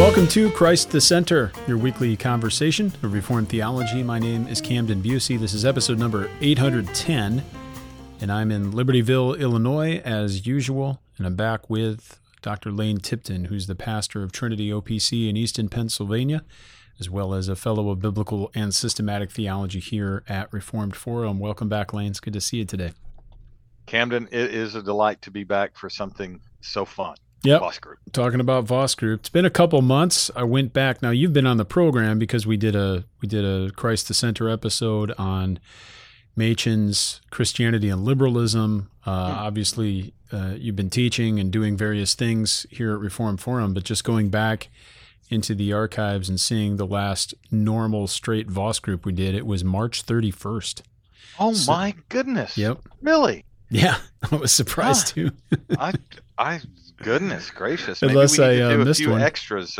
Welcome to Christ the Center, your weekly conversation of Reformed theology. My name is Camden Busey. This is episode number 810, and I'm in Libertyville, Illinois, as usual, and I'm back with Dr. Lane Tipton, who's the pastor of Trinity OPC in Easton, Pennsylvania, as well as a fellow of biblical and systematic theology here at Reformed Forum. Welcome back, Lane. It's good to see you today. Camden, it is a delight to be back for something so fun. Yep. Voss Group. Talking about Voss Group. It's been a couple months. I went back. Now, you've been on the program because we did a Christ the Center episode on Machen's Christianity and Liberalism. Obviously, you've been teaching and doing various things here at Reform Forum, but just going back into the archives and seeing the last normal straight Voss Group we did, it was March 31st. Oh, my goodness. Yep. Really? Yeah, I was surprised too. Goodness gracious. Unless Maybe we need to do a missed few one. extras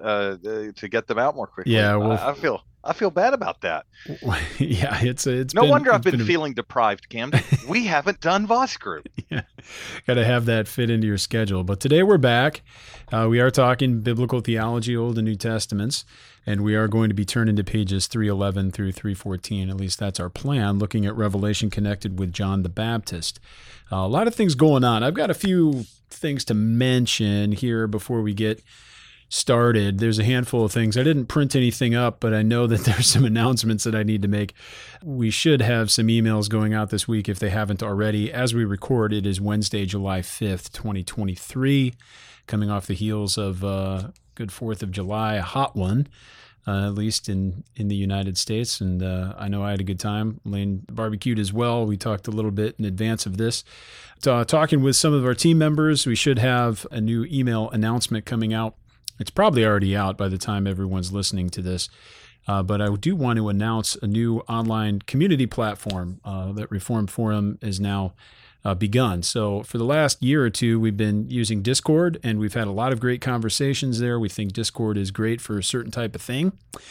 to get them out more quickly. Yeah, well, I feel bad about that. Yeah, it's no wonder I've been feeling deprived, Camden. We haven't done Voss Group. Yeah, got to have that fit into your schedule. But today we're back. We are talking biblical theology, Old and New Testaments, and we are going to be turning to pages 311 through 314. At least that's our plan, looking at Revelation connected with John the Baptist. A lot of things going on. I've got a few things to mention here before we get started. There's a handful of things. I didn't print anything up, but I know that there's some announcements that I need to make. We should have some emails going out this week if they haven't already. As we record, it is Wednesday, July 5th, 2023, coming off the heels of good 4th of July, a hot one, at least in the United States. And I know I had a good time. Lane barbecued as well. We talked a little bit in advance of this. Talking with some of our team members, we should have a new email announcement coming out. It's probably already out by the time everyone's listening to this. But I do want to announce a new online community platform that Reformed Forum is now begun. So for the last year or two, we've been using Discord, and we've had a lot of great conversations there. We think Discord is great for a certain type of thing,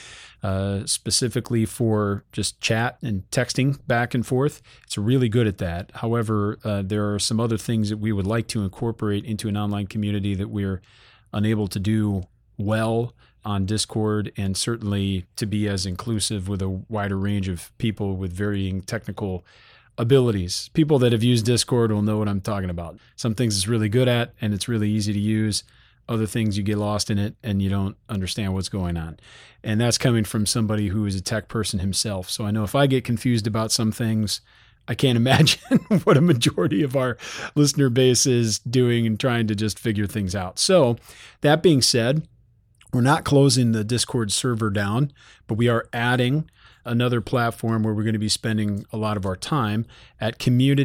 specifically for just chat and texting back and forth. It's really good at that. However, there are some other things that we would like to incorporate into an online community that we're unable to do well on Discord, and certainly to be as inclusive with a wider range of people with varying technical abilities. People that have used Discord will know what I'm talking about. Some things it's really good at and it's really easy to use. Other things you get lost in it and you don't understand what's going on. And that's coming from somebody who is a tech person himself. So I know if I get confused about some things, I can't imagine what a majority of our listener base is doing and trying to just figure things out. So that being said, we're not closing the Discord server down, but we are adding another platform where we're going to be spending a lot of our time at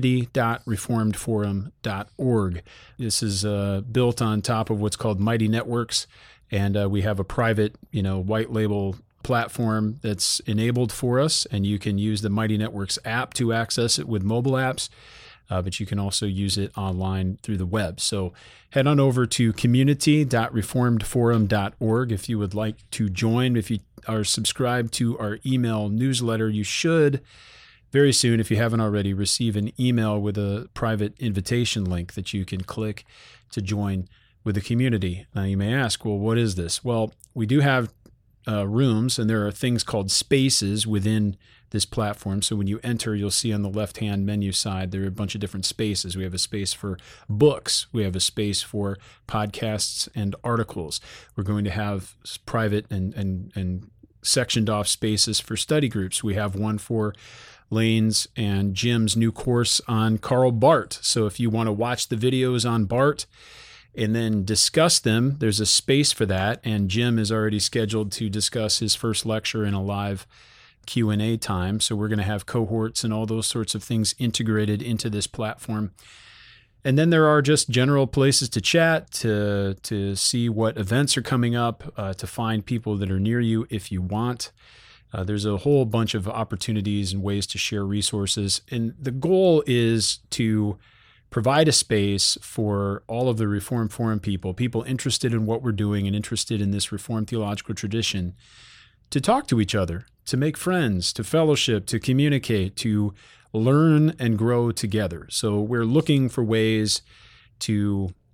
community.reformedforum.org. This is built on top of what's called Mighty Networks, and we have a private, white label platform that's enabled for us, and you can use the Mighty Networks app to access it with mobile apps, but you can also use it online through the web. So head on over to community.reformedforum.org if you would like to join. If you are subscribed to our email newsletter, you should very soon, if you haven't already, receive an email with a private invitation link that you can click to join with the community. Now you may ask, well, what is this? Well, we do have rooms, and there are things called spaces within this platform. So when you enter, you'll see on the left-hand menu side, there are a bunch of different spaces. We have a space for books. We have a space for podcasts and articles. We're going to have private and sectioned off spaces for study groups. We have one for Lane's and Jim's new course on Karl Barth. So if you want to watch the videos on Barth and then discuss them, there's a space for that. And Jim is already scheduled to discuss his first lecture in a live Q&A time. So we're going to have cohorts and all those sorts of things integrated into this platform. And then there are just general places to chat, to see what events are coming up, to find people that are near you if you want. There's a whole bunch of opportunities and ways to share resources. And the goal is to provide a space for all of the Reformed Forum people interested in what we're doing and interested in this Reformed theological tradition, to talk to each other, to make friends, to fellowship, to communicate, to learn and grow together. So we're looking for ways to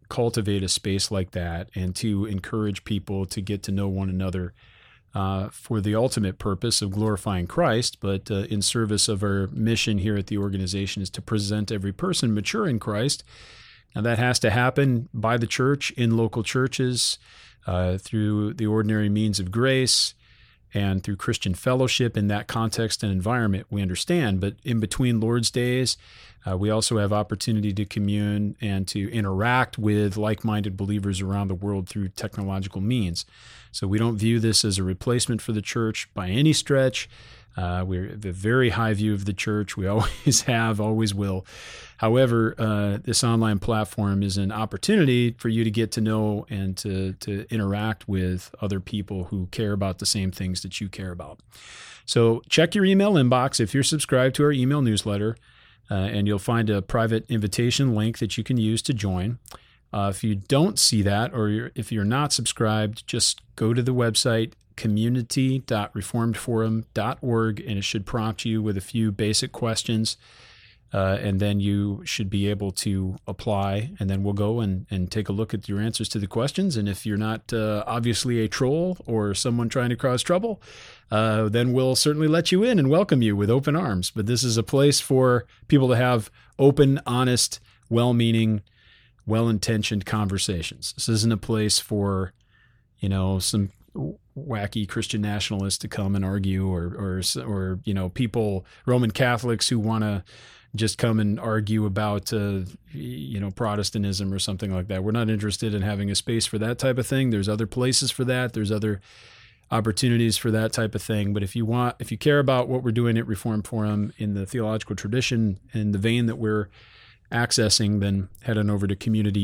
cultivate a space like that and to encourage people to get to know one another for the ultimate purpose of glorifying Christ, but in service of our mission here at the organization is to present every person mature in Christ. Now that has to happen by the church, in local churches, through the ordinary means of grace, and through Christian fellowship in that context and environment, we understand. But in between Lord's days, we also have opportunity to commune and to interact with like-minded believers around the world through technological means. So we don't view this as a replacement for the church by any stretch. We have a very high view of the church. We always have, always will. However, this online platform is an opportunity for you to get to know and to interact with other people who care about the same things that you care about. So check your email inbox if you're subscribed to our email newsletter, and you'll find a private invitation link that you can use to join. If you don't see that, or if you're not subscribed, just go to the website community.reformedforum.org, and it should prompt you with a few basic questions, and then you should be able to apply, and then we'll go and take a look at your answers to the questions. And if you're not obviously a troll or someone trying to cause trouble, then we'll certainly let you in and welcome you with open arms. But this is a place for people to have open, honest, well-meaning, well-intentioned conversations. This isn't a place for, some wacky Christian nationalists to come and argue, or people, Roman Catholics who want to just come and argue about Protestantism or something like that. We're not interested in having a space for that type of thing. There's other places for that. There's other opportunities for that type of thing. But if you care about what we're doing at Reformed Forum in the theological tradition and the vein that we're accessing, then head on over to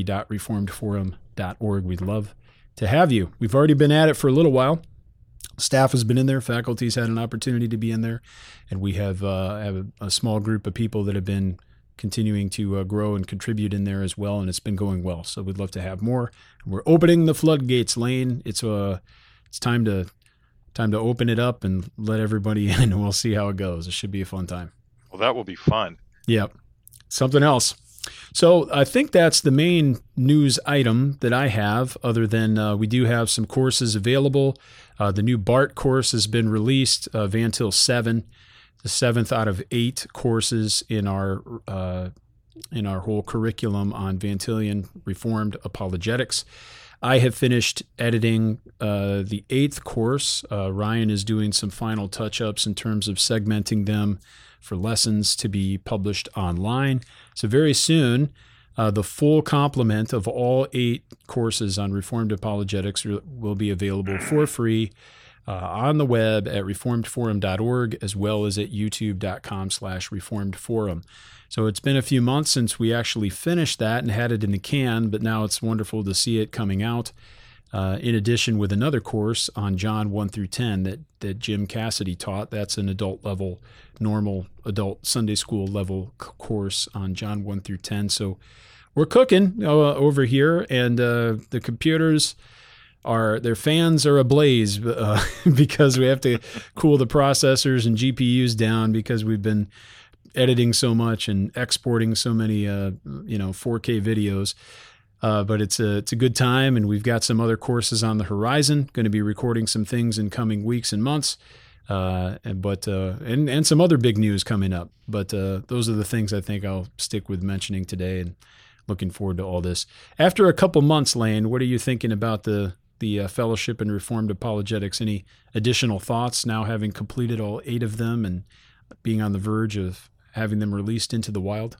community.reformedforum.org. We'd love to have you. We've already been at it for a little while. Staff has been in there. Faculty's had an opportunity to be in there. And we have a small group of people that have been continuing to grow and contribute in there as well. And it's been going well. So we'd love to have more. We're opening the floodgates, Lane. It's time to open it up and let everybody in, and we'll see how it goes. It should be a fun time. Well, that will be fun. Yep. Something else. So I think that's the main news item that I have, other than we do have some courses available. The new BART course has been released, Van Til 7, the 7th out of 8 courses in our whole curriculum on Van Tillian Reformed apologetics. I have finished editing the 8th course. Ryan is doing some final touch-ups in terms of segmenting them for lessons to be published online. So very soon, the full complement of all 8 courses on Reformed apologetics will be available for free on the web at reformedforum.org, as well as at youtube.com/reformedforum. So it's been a few months since we actually finished that and had it in the can, but now it's wonderful to see it coming out. In addition, with another course on John 1 through 10 that Jim Cassidy taught. That's an adult level, normal adult Sunday school level course on John 1 through 10. So we're cooking over here, and the computers their fans are ablaze because we have to cool the processors and GPUs down because we've been editing so much and exporting so many 4K videos. But it's a good time, and we've got some other courses on the horizon. Going to be recording some things in coming weeks and months, and some other big news coming up. But those are the things I think I'll stick with mentioning today, and looking forward to all this. After a couple months, Lane, what are you thinking about the Fellowship in Reformed Apologetics? Any additional thoughts now, having completed all 8 of them and being on the verge of having them released into the wild?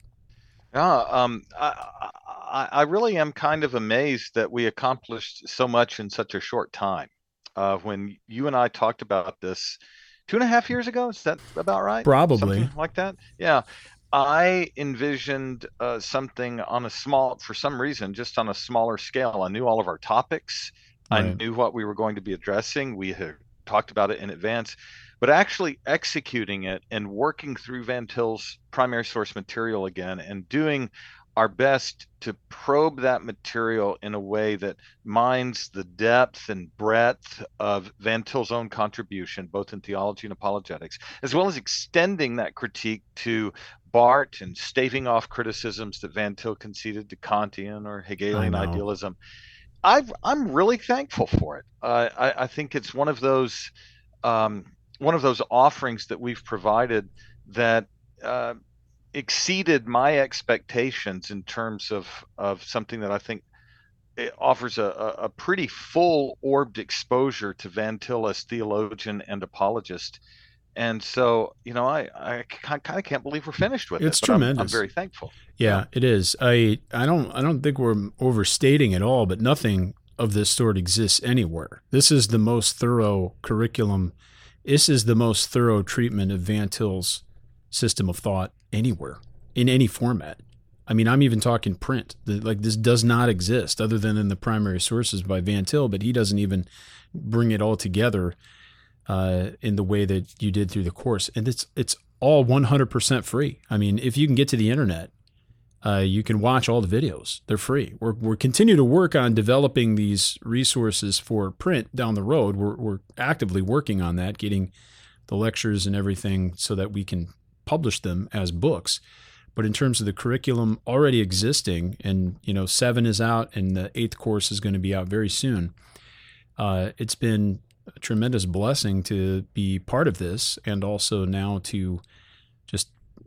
I really am kind of amazed that we accomplished so much in such a short time. When you and I talked about this 2.5 years ago, is that about right? Probably. Something like that. Yeah. I envisioned something for some reason, just on a smaller scale. I knew all of our topics. Right. I knew what we were going to be addressing. We had talked about it in advance. But actually executing it and working through Van Til's primary source material again and doing our best to probe that material in a way that mines the depth and breadth of Van Til's own contribution, both in theology and apologetics, as well as extending that critique to Barth and staving off criticisms that Van Til conceded to Kantian or Hegelian idealism. I'm really thankful for it. I think it's one of those offerings that we've provided that exceeded my expectations in terms of something that I think it offers a pretty full-orbed exposure to Van Til as theologian and apologist. And so, I kind of can't believe we're finished with it. It's tremendous. I'm very thankful. Yeah, it is. I don't think we're overstating at all, but nothing of this sort exists anywhere. This is the most thorough curriculum. This is the most thorough treatment of Van Til's system of thought anywhere, in any format. I mean, I'm even talking print. This does not exist other than in the primary sources by Van Til, but he doesn't even bring it all together in the way that you did through the course. And it's all 100% free. I mean, if you can get to the internet, you can watch all the videos. They're free. We're continue to work on developing these resources for print down the road. We're actively working on that, getting the lectures and everything so that we can publish them as books. But in terms of the curriculum already existing, and 7 is out and the 8th course is going to be out very soon, it's been a tremendous blessing to be part of this, and also now to just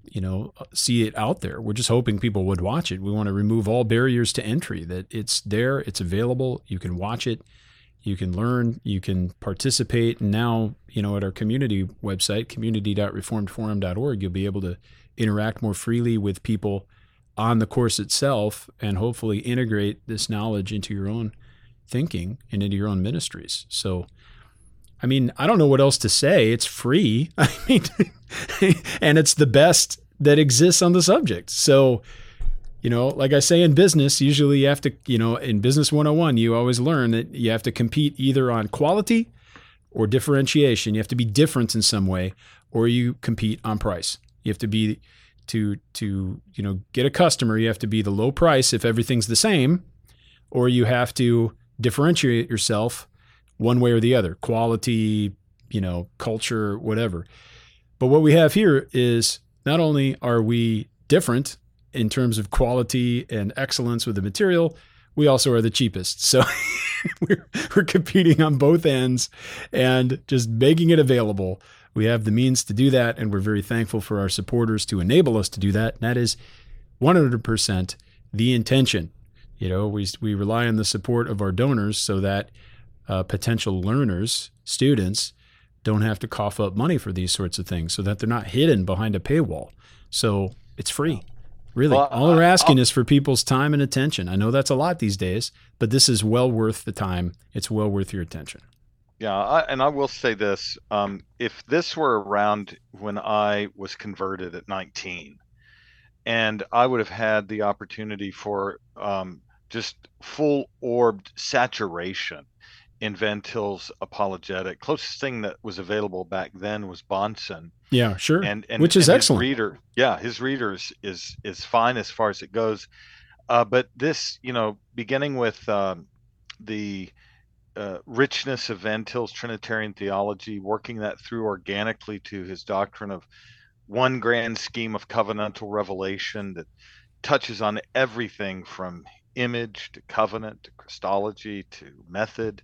see it out there. We're just hoping people would watch it. We want to remove all barriers to entry, that it's there, it's available, you can watch it, you can learn, you can participate. And now, at our community website, community.reformedforum.org, you'll be able to interact more freely with people on the course itself, and hopefully integrate this knowledge into your own thinking and into your own ministries. So, I mean, I don't know what else to say. It's free. I mean, and it's the best that exists on the subject. So, like I say in business, usually you have to, in Business 101, you always learn that you have to compete either on quality or differentiation. You have to be different in some way, or you compete on price. You have to be, to get a customer, you have to be the low price if everything's the same, or you have to differentiate yourself one way or the other, quality, culture, whatever. But what we have here is not only are we different in terms of quality and excellence with the material, we also are the cheapest. So we're competing on both ends and just making it available. We have the means to do that, and we're very thankful for our supporters to enable us to do that. And that is 100% the intention. We rely on the support of our donors so that potential learners, students, don't have to cough up money for these sorts of things, so that they're not hidden behind a paywall. So it's free. Really, well, all we're asking is for people's time and attention. I know that's a lot these days, but this is well worth the time. It's well worth your attention. Yeah, and I will say this. If this were around when I was converted at 19, and I would have had the opportunity for just full-orbed saturation in Van Til's apologetic. Closest thing that was available back then was Bahnsen. Yeah, sure. And which is excellent. His readers is fine as far as it goes. But this, beginning with the richness of Van Til's Trinitarian theology, working that through organically to his doctrine of one grand scheme of covenantal revelation that touches on everything from image to covenant to Christology to method,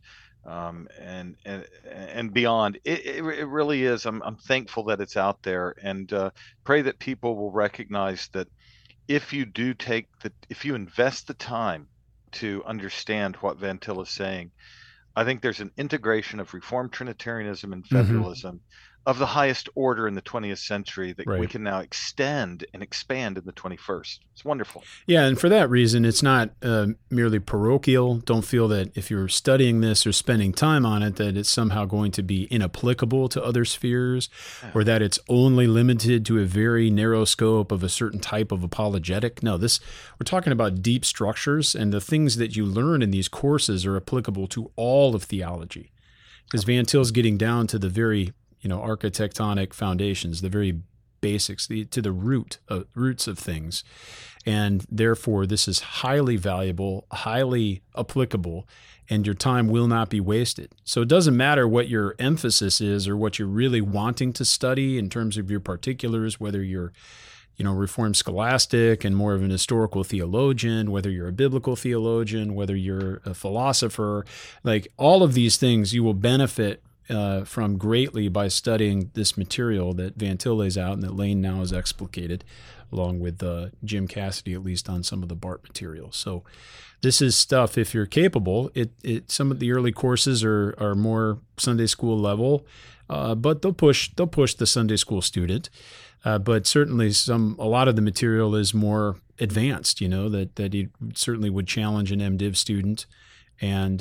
and beyond. It really is. I'm thankful that it's out there, and pray that people will recognize that if you invest the time to understand what Van Til is saying, I think there's an integration of Reformed Trinitarianism and federalism of the highest order in the 20th century that we can now extend and expand in the 21st. It's wonderful. Yeah, and for that reason, it's not merely parochial. Don't feel that if you're studying this or spending time on it, that it's somehow going to be inapplicable to other spheres, or that it's only limited to a very narrow scope of a certain type of apologetic. No, we're talking about deep structures, and the things that you learn in these courses are applicable to all of theology. Because Van Til's getting down to the very architectonic foundations, the very basics, to the roots of things. And therefore, this is highly valuable, highly applicable, and your time will not be wasted. So it doesn't matter what your emphasis is or what you're really wanting to study in terms of your particulars, whether you're Reformed scholastic and more of an historical theologian, whether you're a biblical theologian, whether you're a philosopher, like all of these things you will benefit from greatly by studying this material that Van Til lays out and that Lane now has explicated, along with Jim Cassidy, at least on some of the BART material. So this is stuff, if you're capable, some of the early courses are more Sunday school level, but they'll push the Sunday school student. But certainly a lot of the material is more advanced, that he certainly would challenge an MDiv student. And,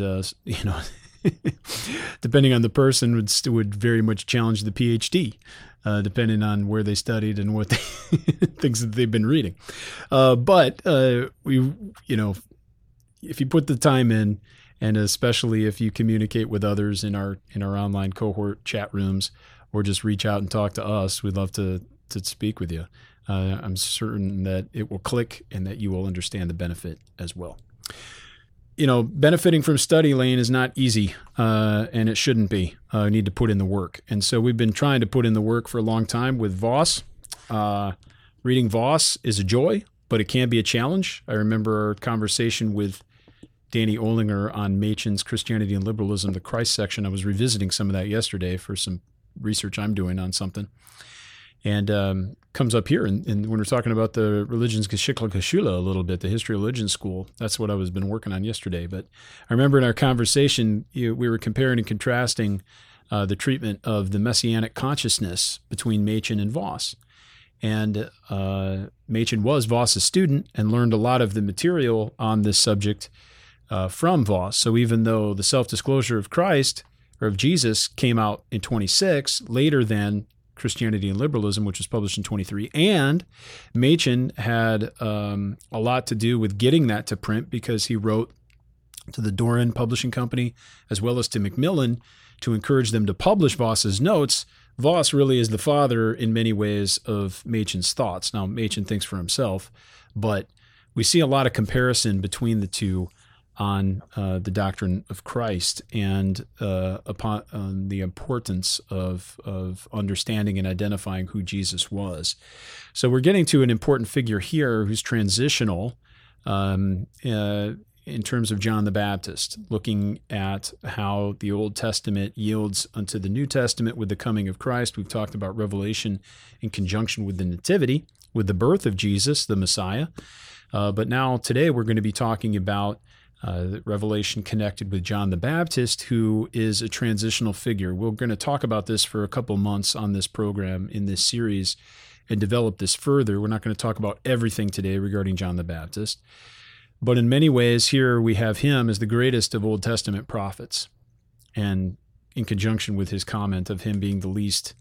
depending on the person, would very much challenge the PhD, depending on where they studied and what things that they've been reading. But if you put the time in, and especially if you communicate with others in our online cohort chat rooms, or just reach out and talk to us, we'd love to speak with you. I'm certain that it will click and that you will understand the benefit as well. Benefiting from study, Lane, is not easy, and it shouldn't be. You need to put in the work. And so we've been trying to put in the work for a long time with Voss. Reading Voss is a joy, but it can be a challenge. I remember our conversation with Danny Olinger on Machen's Christianity and Liberalism, the Christ section. I was revisiting some of that yesterday for some research I'm doing on something. And comes up here, and when we're talking about the Religionsgeschichtliche Schule a little bit, the history of religion school, that's what I was been working on yesterday. But I remember in our conversation, we were comparing and contrasting the treatment of the messianic consciousness between Machen and Voss. And Machen was Voss's student and learned a lot of the material on this subject from Voss. So even though the self-disclosure of Christ, or of Jesus, came out in 26, later than Christianity and Liberalism, which was published in 23. And Machen had a lot to do with getting that to print, because he wrote to the Doran Publishing Company as well as to Macmillan to encourage them to publish Voss's notes. Voss really is the father in many ways of Machen's thoughts. Now, Machen thinks for himself, but we see a lot of comparison between the two on the doctrine of Christ and upon the importance of understanding and identifying who Jesus was. So we're getting to an important figure here who's transitional in terms of John the Baptist, looking at how the Old Testament yields unto the New Testament with the coming of Christ. We've talked about Revelation in conjunction with the Nativity, with the birth of Jesus, the Messiah. But now today we're going to be talking about Revelation connected with John the Baptist, who is a transitional figure. We're going to talk about this for a couple months on this program in this series and develop this further. We're not going to talk about everything today regarding John the Baptist, but in many ways here we have him as the greatest of Old Testament prophets, and in conjunction with his comment of him being the least,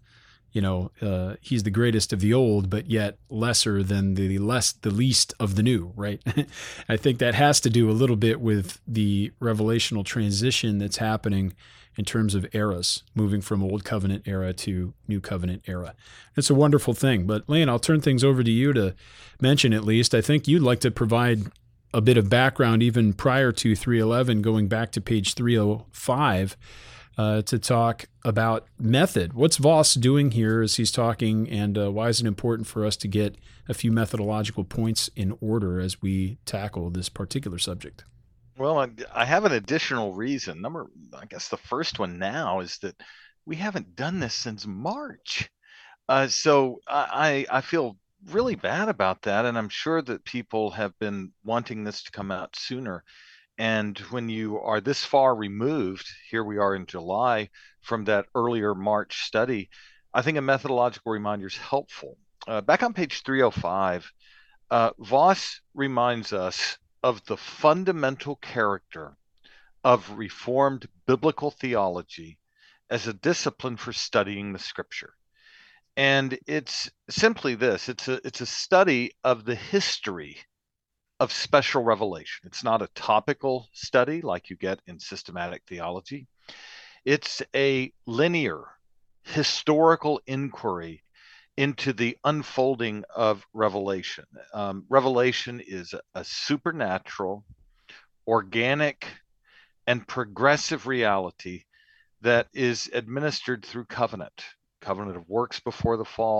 he's the greatest of the old, but yet lesser than the least of the new, right? I think that has to do a little bit with the revelational transition that's happening in terms of eras, moving from Old Covenant era to New Covenant era. It's a wonderful thing. But Lane, I'll turn things over to you to mention at least. I think you'd like to provide a bit of background even prior to 311, going back to page 305, to talk about method. What's Voss doing here as he's talking, and why is it important for us to get a few methodological points in order as we tackle this particular subject? Well, I have an additional reason. I guess the first one now is that we haven't done this since March. So I feel really bad about that, and I'm sure that people have been wanting this to come out sooner. And when you are this far removed, here we are in July, from that earlier March study, I think a methodological reminder is helpful. Back on page 305, Voss reminds us of the fundamental character of Reformed biblical theology as a discipline for studying the Scripture. And it's simply this: it's a study of the history of special revelation. It's not a topical study like you get in systematic theology. It's a linear historical inquiry into the unfolding of revelation. Revelation is a supernatural, organic, and progressive reality that is administered through covenant of works before the fall,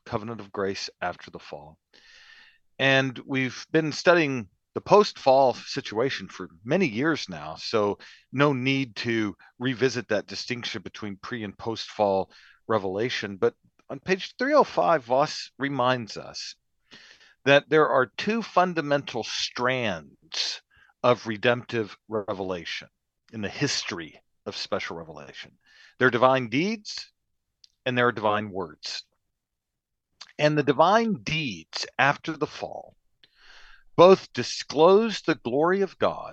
covenant of grace after the fall. And we've been studying the post-fall situation for many years now, so no need to revisit that distinction between pre and post-fall revelation. But on page 305, Voss reminds us that there are two fundamental strands of redemptive revelation in the history of special revelation. There are divine deeds and there are divine words. And the divine deeds after the fall both disclose the glory of God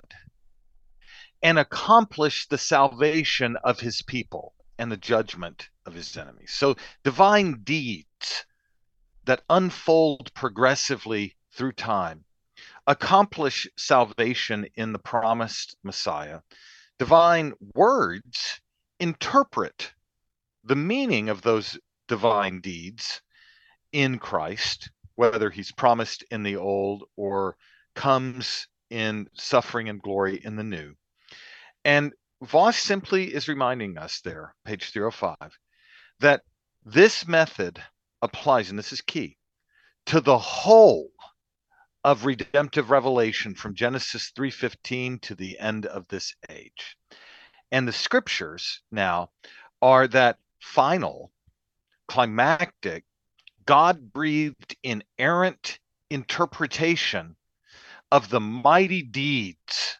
and accomplish the salvation of his people and the judgment of his enemies. So divine deeds that unfold progressively through time accomplish salvation in the promised Messiah. Divine words interpret the meaning of those divine deeds in Christ, whether he's promised in the old or comes in suffering and glory in the new. And Voss simply is reminding us there, page 305, that this method applies, and this is key, to the whole of redemptive revelation from Genesis 3:15 to the end of this age. And the scriptures now are that final, climactic, God-breathed, inerrant interpretation of the mighty deeds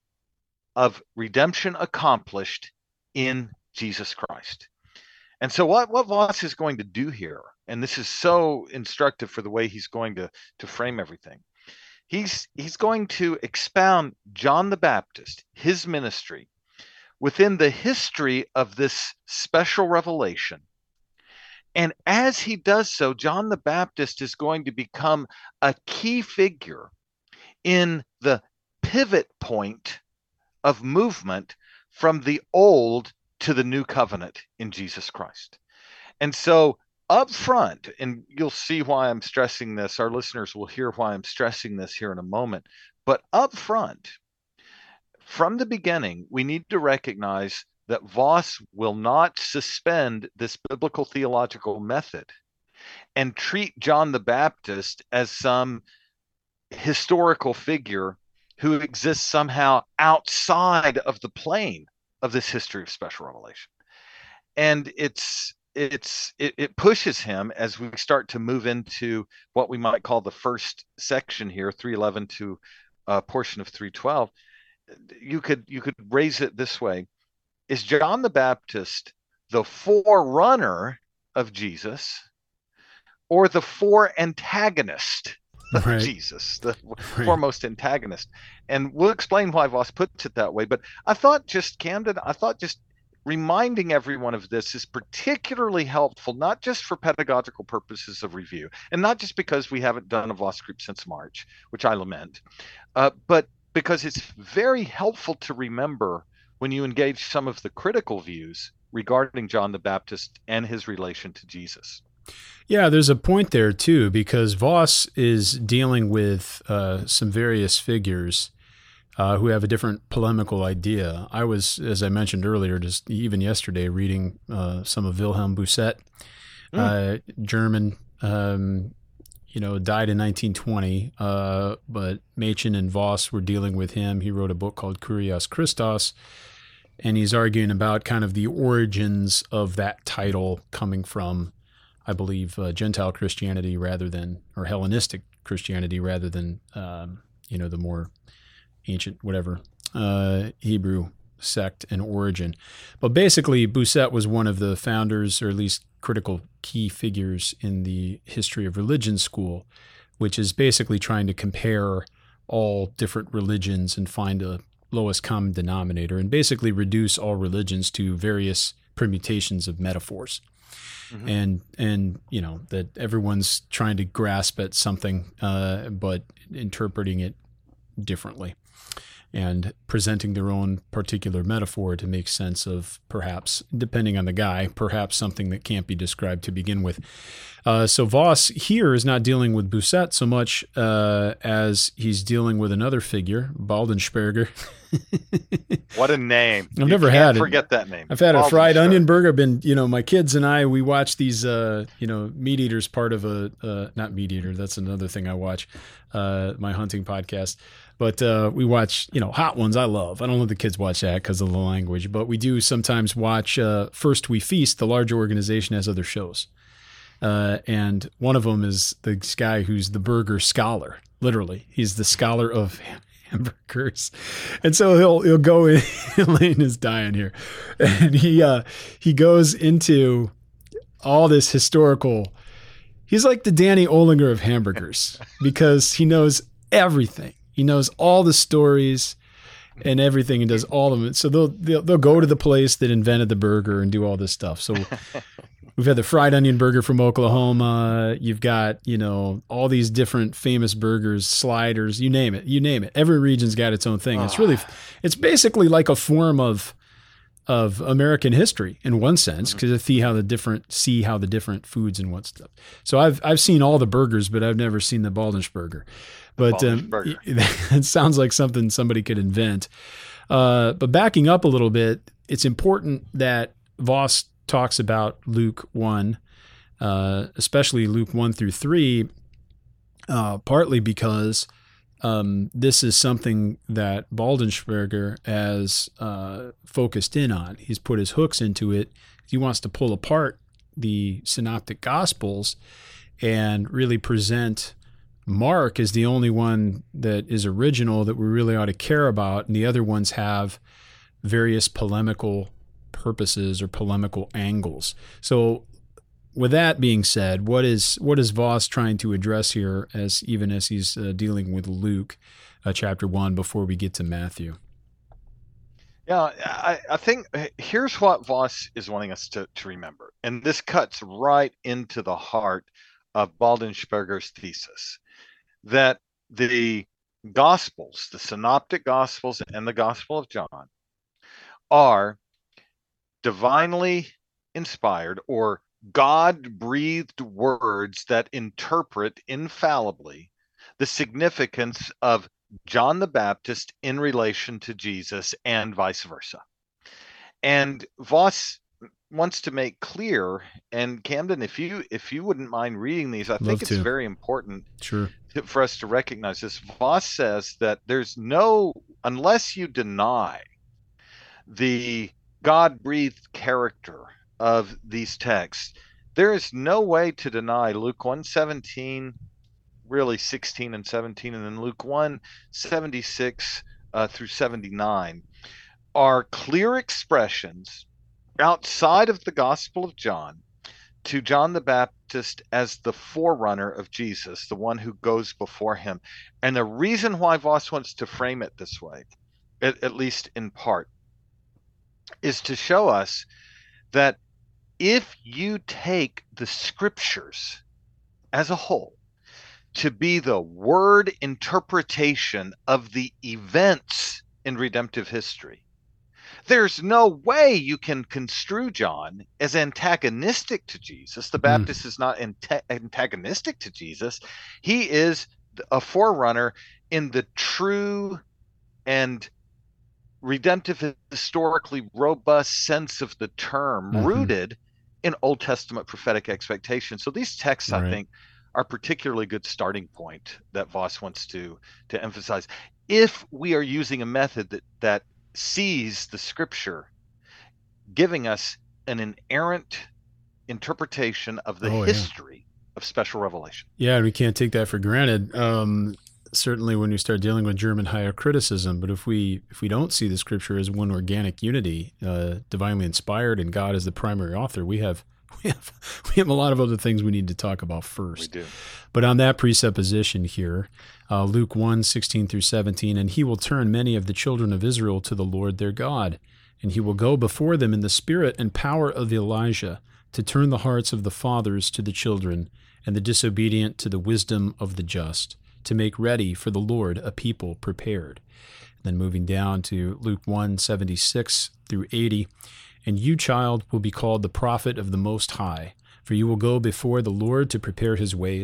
of redemption accomplished in Jesus Christ. And so what Voss is going to do here, and this is so instructive for the way he's going to frame everything, he's going to expound John the Baptist, his ministry, within the history of this special revelation. And as he does so, John the Baptist is going to become a key figure in the pivot point of movement from the old to the new covenant in Jesus Christ. And so up front, and you'll see why I'm stressing this, our listeners will hear why I'm stressing this here in a moment, but up front, from the beginning, we need to recognize that Voss will not suspend this biblical theological method and treat John the Baptist as some historical figure who exists somehow outside of the plane of this history of special revelation. And it pushes him as we start to move into what we might call the first section here, 311 to a portion of 312. You could raise it this way. Is John the Baptist the forerunner of Jesus or the foreantagonist of Jesus, the foremost antagonist? And we'll explain why Voss puts it that way. But I thought just reminding everyone of this is particularly helpful, not just for pedagogical purposes of review, and not just because we haven't done a Voss group since March, which I lament, but because it's very helpful to remember when you engage some of the critical views regarding John the Baptist and his relation to Jesus. Yeah, there's a point there too, because Voss is dealing with some various figures who have a different polemical idea. I was, as I mentioned earlier, just even yesterday, reading some of Wilhelm Bousset, German, died in 1920, but Machen and Voss were dealing with him. He wrote a book called Kurios Christos, and he's arguing about kind of the origins of that title coming from, I believe, Gentile Christianity or Hellenistic Christianity rather than, the more ancient, Hebrew sect and origin. But basically, Bousset was one of the founders, or at least critical key figures in the history of religion school, which is basically trying to compare all different religions and find a lowest common denominator and basically reduce all religions to various permutations of metaphors. Mm-hmm. And that everyone's trying to grasp at something, but interpreting it differently and presenting their own particular metaphor to make sense of, perhaps, depending on the guy, perhaps something that can't be described to begin with. So Voss here is not dealing with Bousset so much as he's dealing with another figure, Baldensperger, What a name. I've never had it. Forget that name. I've had a fried onion burger. Been, my kids and I, we watch these, Meat Eaters, part of not Meat Eater. That's another thing I watch, my hunting podcast. But we watch, Hot Ones I love. I don't let the kids watch that because of the language. But we do sometimes watch First We Feast. The larger organization has other shows. And one of them is this guy who's the burger scholar. Literally, he's the scholar of hamburgers, and so he'll go in. Elaine is dying here, and he goes into all this historical. He's like the Danny Olinger of hamburgers because he knows everything. He knows all the stories and everything, and does all of it. So they'll go to the place that invented the burger and do all this stuff. So. We've had the fried onion burger from Oklahoma. You've got, all these different famous burgers, sliders, you name it. Every region's got its own thing. It's basically like a form of American history in one sense, because I see how the different foods and what stuff. So I've seen all the burgers, but I've never seen the Baldensburger. But it sounds like something somebody could invent. But backing up a little bit, it's important that Voss talks about Luke 1, especially Luke 1 through 3, partly because this is something that Baldensperger has focused in on. He's put his hooks into it. He wants to pull apart the Synoptic Gospels and really present Mark as the only one that is original that we really ought to care about, and the other ones have various polemical purposes or polemical angles. So with that being said, what is Voss trying to address here as he's dealing with Luke chapter 1 before we get to Matthew? Yeah, I think here's what Voss is wanting us to remember. And this cuts right into the heart of Baldensperger's thesis, that the Gospels, the Synoptic Gospels and the Gospel of John, are divinely inspired or God-breathed words that interpret infallibly the significance of John the Baptist in relation to Jesus and vice versa. And Voss wants to make clear, and Camden, if you wouldn't mind reading these, I think it's very important for us to recognize this. Voss says that unless you deny the God-breathed character of these texts, there is no way to deny Luke 1:17, really 16 and 17, and then Luke 1:76 through 79 are clear expressions outside of the Gospel of John to John the Baptist as the forerunner of Jesus, the one who goes before him. And the reason why Voss wants to frame it this way, at least in part, is to show us that if you take the scriptures as a whole to be the word interpretation of the events in redemptive history, there's no way you can construe John as antagonistic to Jesus. The Baptist is not antagonistic to Jesus. He is a forerunner in the true and redemptive, historically robust sense of the term, rooted in Old Testament prophetic expectation. So these texts, I think, are particularly good starting point that Voss wants to emphasize. If we are using a method that sees the scripture giving us an inerrant interpretation of the history of special revelation. Yeah, we can't take that for granted. Certainly when we start dealing with German higher criticism, but if we don't see the scripture as one organic unity, divinely inspired, and God as the primary author, we have a lot of other things we need to talk about first. We do. But on that presupposition here, Luke 1:16 through 17, and he will turn many of the children of Israel to the Lord their God, and he will go before them in the spirit and power of Elijah, to turn the hearts of the fathers to the children, and the disobedient to the wisdom of the just, to make ready for the Lord a people prepared. And then moving down to Luke 1:76 through 80, and you, child, will be called the prophet of the Most High, for you will go before the Lord to prepare his ways,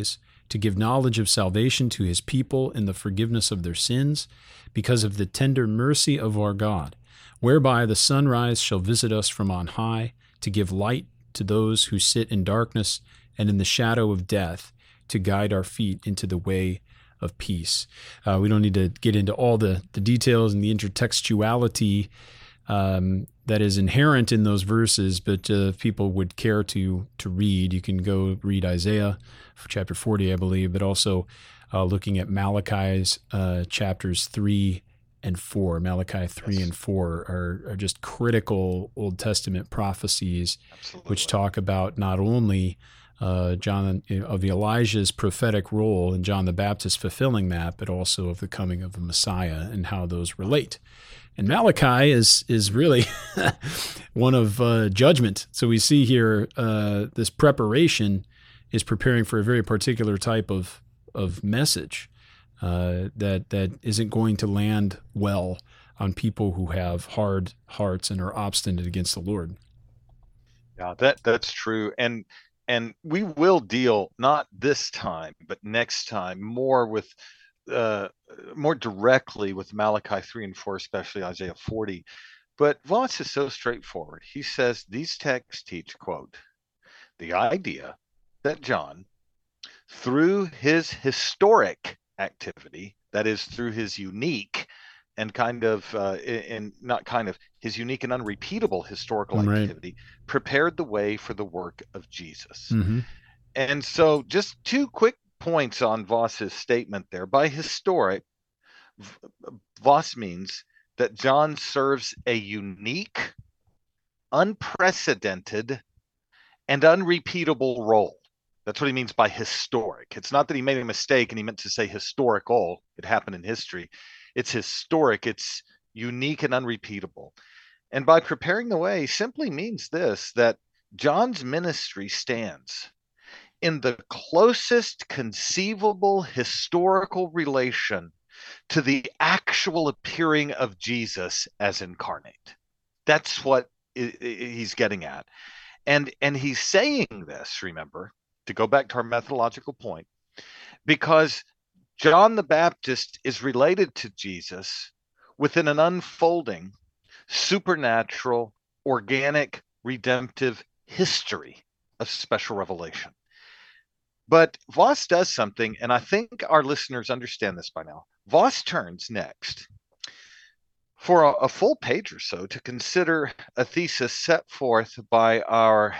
to give knowledge of salvation to his people in the forgiveness of their sins, because of the tender mercy of our God, whereby the sunrise shall visit us from on high, to give light to those who sit in darkness and in the shadow of death, to guide our feet into the way of peace. We don't need to get into all the details and the intertextuality that is inherent in those verses, but if people would care to read, you can go read Isaiah chapter 40, I believe, but also looking at Malachi's chapters 3 and 4. Malachi 3 and 4 are just critical Old Testament prophecies. Absolutely. Which talk about not only John of Elijah's prophetic role and John the Baptist fulfilling that, but also of the coming of the Messiah and how those relate. And Malachi is really one of judgment. So we see here this preparation is preparing for a very particular type of message that isn't going to land well on people who have hard hearts and are obstinate against the Lord. Yeah, that's true. And we will deal, not this time, but next time, more directly with Malachi 3 and 4, especially Isaiah 40. But Voss is so straightforward. He says these texts teach, quote, the idea that John, through his historic activity, that is through his unique and his unique and unrepeatable historical activity, prepared the way for the work of Jesus. Mm-hmm. And so just two quick points on Voss's statement there. By historic, Voss means that John serves a unique, unprecedented, and unrepeatable role. That's what he means by historic. It's not that he made a mistake and he meant to say historical. It happened in history. It's historic. It's unique and unrepeatable. And by preparing the way simply means this, that John's ministry stands in the closest conceivable historical relation to the actual appearing of Jesus as incarnate. That's what he's getting at. And he's saying this, remember, to go back to our methodological point, because John the Baptist is related to Jesus within an unfolding, supernatural, organic, redemptive history of special revelation. But Voss does something, and I think our listeners understand this by now. Voss turns next for a full page or so to consider a thesis set forth by our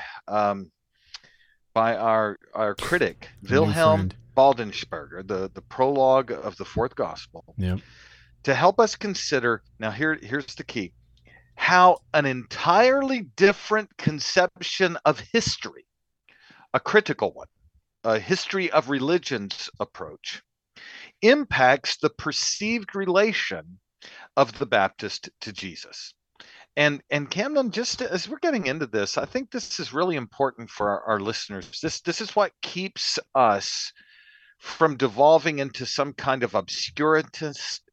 critic, Wilhelm Baldensperger, the prologue of the Fourth Gospel, to help us consider, now here's the key, how an entirely different conception of history, a critical one, a history of religions approach, impacts the perceived relation of the Baptist to Jesus. And Camden, just as we're getting into this, I think this is really important for our listeners. This is what keeps us from devolving into some kind of obscurantist,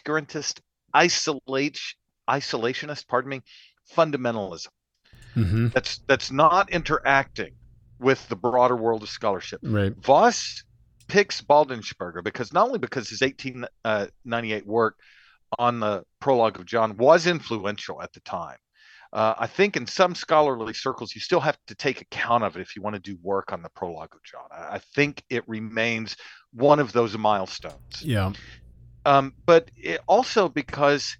isolationist, fundamentalism. Mm-hmm. That's not interacting with the broader world of scholarship. Right. Voss picks Baldensperger because not only because his 1898 work on the prologue of John was influential at the time. I think in some scholarly circles, you still have to take account of it if you want to do work on the prologue of John. I think it remains one of those milestones. Yeah. But also because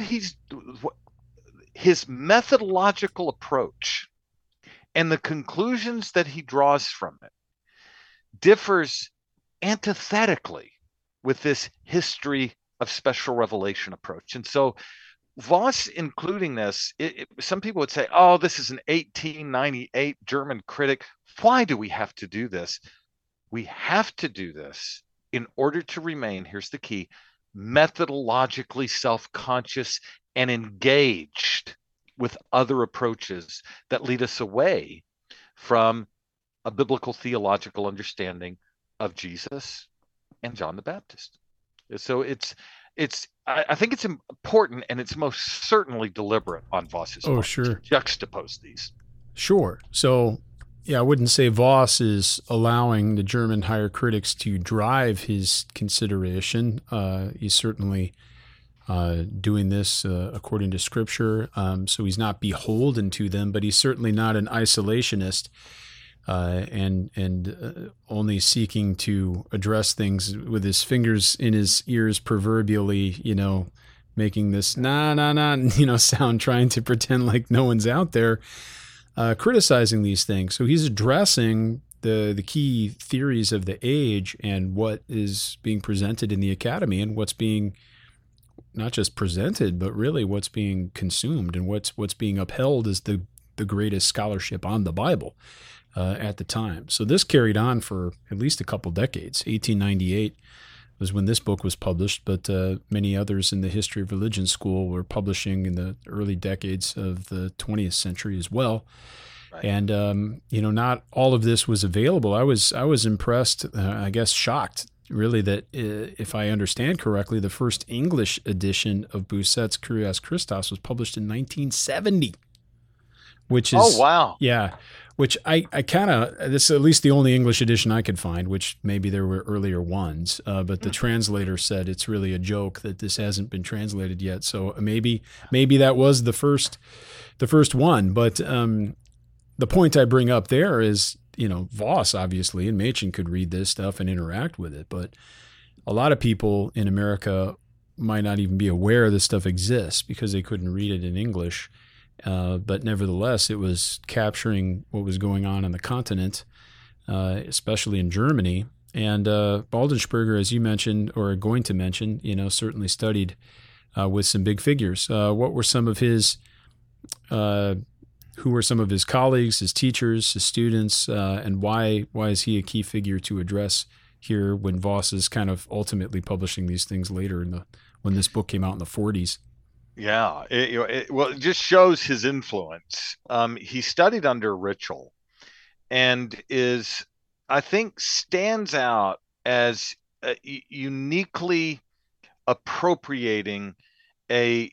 his methodological approach and the conclusions that he draws from it differs antithetically with this history of special revelation approach. And so Voss including this, some people would say, oh, this is an 1898 German critic. Why do we have to do this? We have to do this in order to remain, here's the key, methodologically self-conscious and engaged with other approaches that lead us away from a biblical theological understanding of Jesus and John the Baptist. So I think it's important, and it's most certainly deliberate on Voss's part to juxtapose these. Sure. So Yeah, I wouldn't say Voss is allowing the German higher critics to drive his consideration. He's certainly doing this according to Scripture, so he's not beholden to them, but he's certainly not an isolationist and only seeking to address things with his fingers in his ears, proverbially, making this nah nah nah sound, trying to pretend like no one's out there criticizing these things. So he's addressing the key theories of the age and what is being presented in the academy, and what's being not just presented, but really what's being consumed, and what's being upheld as the greatest scholarship on the Bible at the time. So this carried on for at least a couple decades. 1898 was when this book was published, but many others in the History of Religion school were publishing in the early decades of the 20th century as well. Right. And not all of this was available. I was impressed, I guess shocked, really, that if I understand correctly, the first English edition of Bousset's Curias Christos was published in 1970, which is yeah. Which I kind of, this is at least the only English edition I could find, which maybe there were earlier ones, but the translator said it's really a joke that this hasn't been translated yet. So maybe that was the first one. But the point I bring up there is, Voss obviously and Machen could read this stuff and interact with it, but a lot of people in America might not even be aware this stuff exists because they couldn't read it in English. But nevertheless, it was capturing what was going on the continent, especially in Germany. And Baldensperger, as you mentioned, or are going to mention, certainly studied with some big figures. What were some of his, who were some of his colleagues, his teachers, his students, and why is he a key figure to address here when Voss is kind of ultimately publishing these things later when this book came out in the 40s? Yeah, it just shows his influence. He studied under Ritschl, and I think stands out as uniquely appropriating a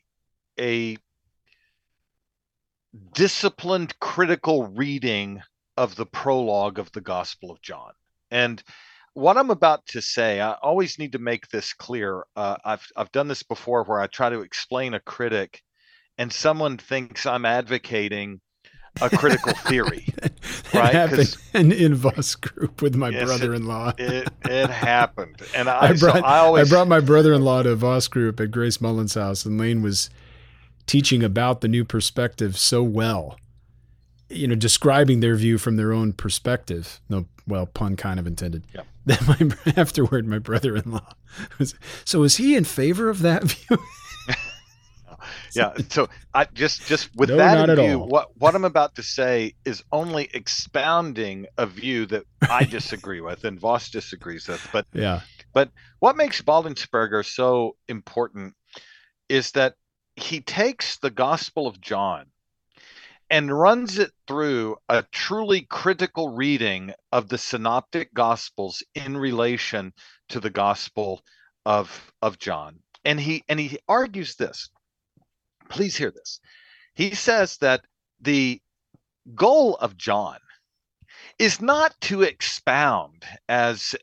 disciplined, critical reading of the prologue of the Gospel of John. And what I'm about to say, I always need to make this clear. I've done this before where I try to explain a critic and someone thinks I'm advocating a critical theory. Right? Happened in Voss group with my brother-in-law. It happened. And I brought my brother-in-law to Voss group at Grace Mullen's house, and Lane was teaching about the new perspective so well, describing their view from their own perspective. No, well, pun kind of intended. Yeah. Afterward, my brother-in-law was, so is he in favor of that view? Yeah. So I just with that in view, what I'm about to say is only expounding a view that I disagree with and Voss disagrees with. But yeah. But what makes Baldensperger so important is that he takes the Gospel of John and runs it through a truly critical reading of the synoptic gospels in relation to the Gospel of John. And he argues this. Please hear this. He says that the goal of John is not to expound as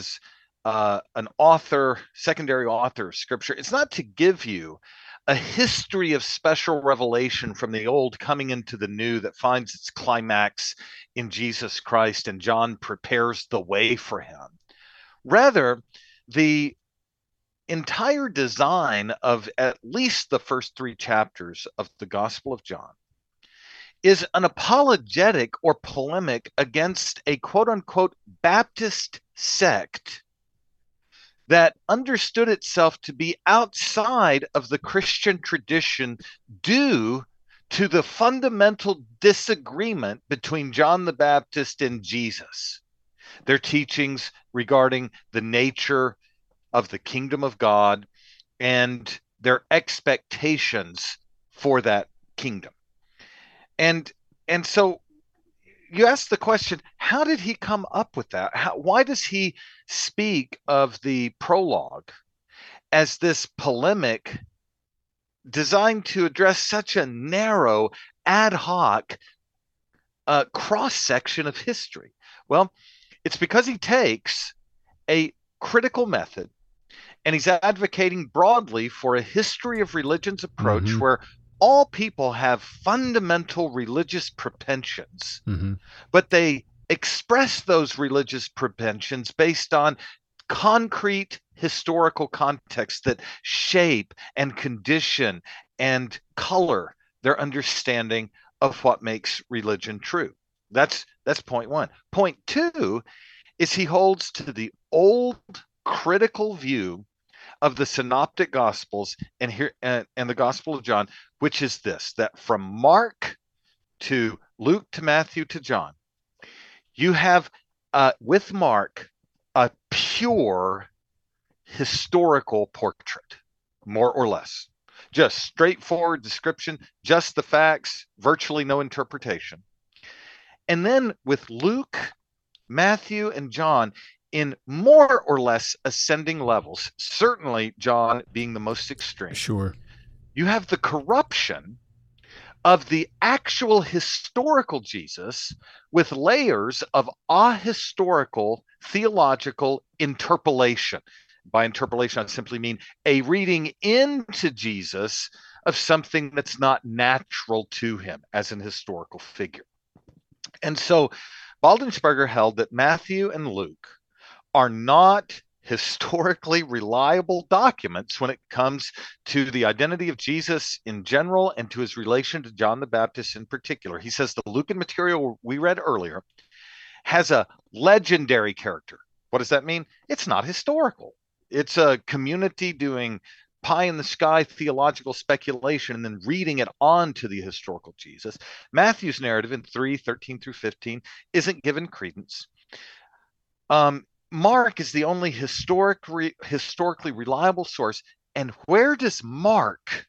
an author, secondary author of Scripture. It's not to give you a history of special revelation from the old coming into the new that finds its climax in Jesus Christ, and John prepares the way for him. Rather, the entire design of at least the first 3 chapters of the Gospel of John is an apologetic or polemic against a quote-unquote Baptist sect that understood itself to be outside of the Christian tradition due to the fundamental disagreement between John the Baptist and Jesus. Their teachings regarding the nature of the kingdom of God and their expectations for that kingdom. And so you ask the question, how did he come up with that? Why does he speak of the prologue as this polemic designed to address such a narrow, ad hoc cross section of history? Well, it's because he takes a critical method and he's advocating broadly for a history of religions approach Mm-hmm. where all people have fundamental religious propensions, Mm-hmm. but they express those religious propensions based on concrete historical contexts that shape and condition and color their understanding of what makes religion true. That's point one. Point two is he holds to the old critical view of the synoptic gospels and the gospel of John, which is this: that from Mark to Luke to Matthew to John, you have with Mark a pure historical portrait, more or less. Just straightforward description, just the facts, virtually no interpretation. And then with Luke, Matthew, and John, in more or less ascending levels, certainly John being the most extreme, Sure. you have the corruption of the actual historical Jesus with layers of ahistorical theological interpolation. By interpolation, I simply mean a reading into Jesus of something that's not natural to him as an historical figure. And so Baldensperger held that Matthew and Luke are not historically reliable documents when it comes to the identity of Jesus in general and to his relation to John the Baptist in particular. He says the Lucan material we read earlier has a legendary character. What does that mean? It's not historical. It's a community doing pie in the sky theological speculation and then reading it on to the historical Jesus. Matthew's narrative in 3:13 through 15 isn't given credence. Mark is the only historically reliable source. And where does Mark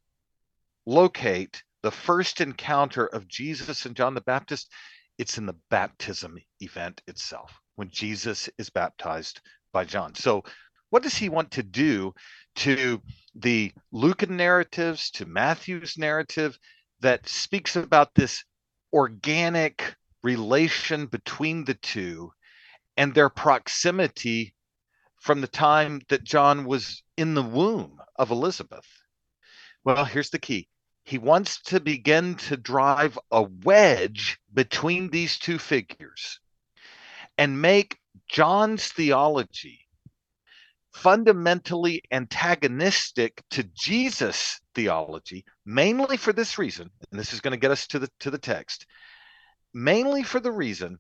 locate the first encounter of Jesus and John the Baptist? It's in the baptism event itself, when Jesus is baptized by John. So what does he want to do to the Lucan narratives, to Matthew's narrative that speaks about this organic relation between the two and their proximity from the time that John was in the womb of Elizabeth? Well, here's the key. He wants to begin to drive a wedge between these two figures and make John's theology fundamentally antagonistic to Jesus' theology, mainly for this reason, and this is going to get us to the text, mainly for the reason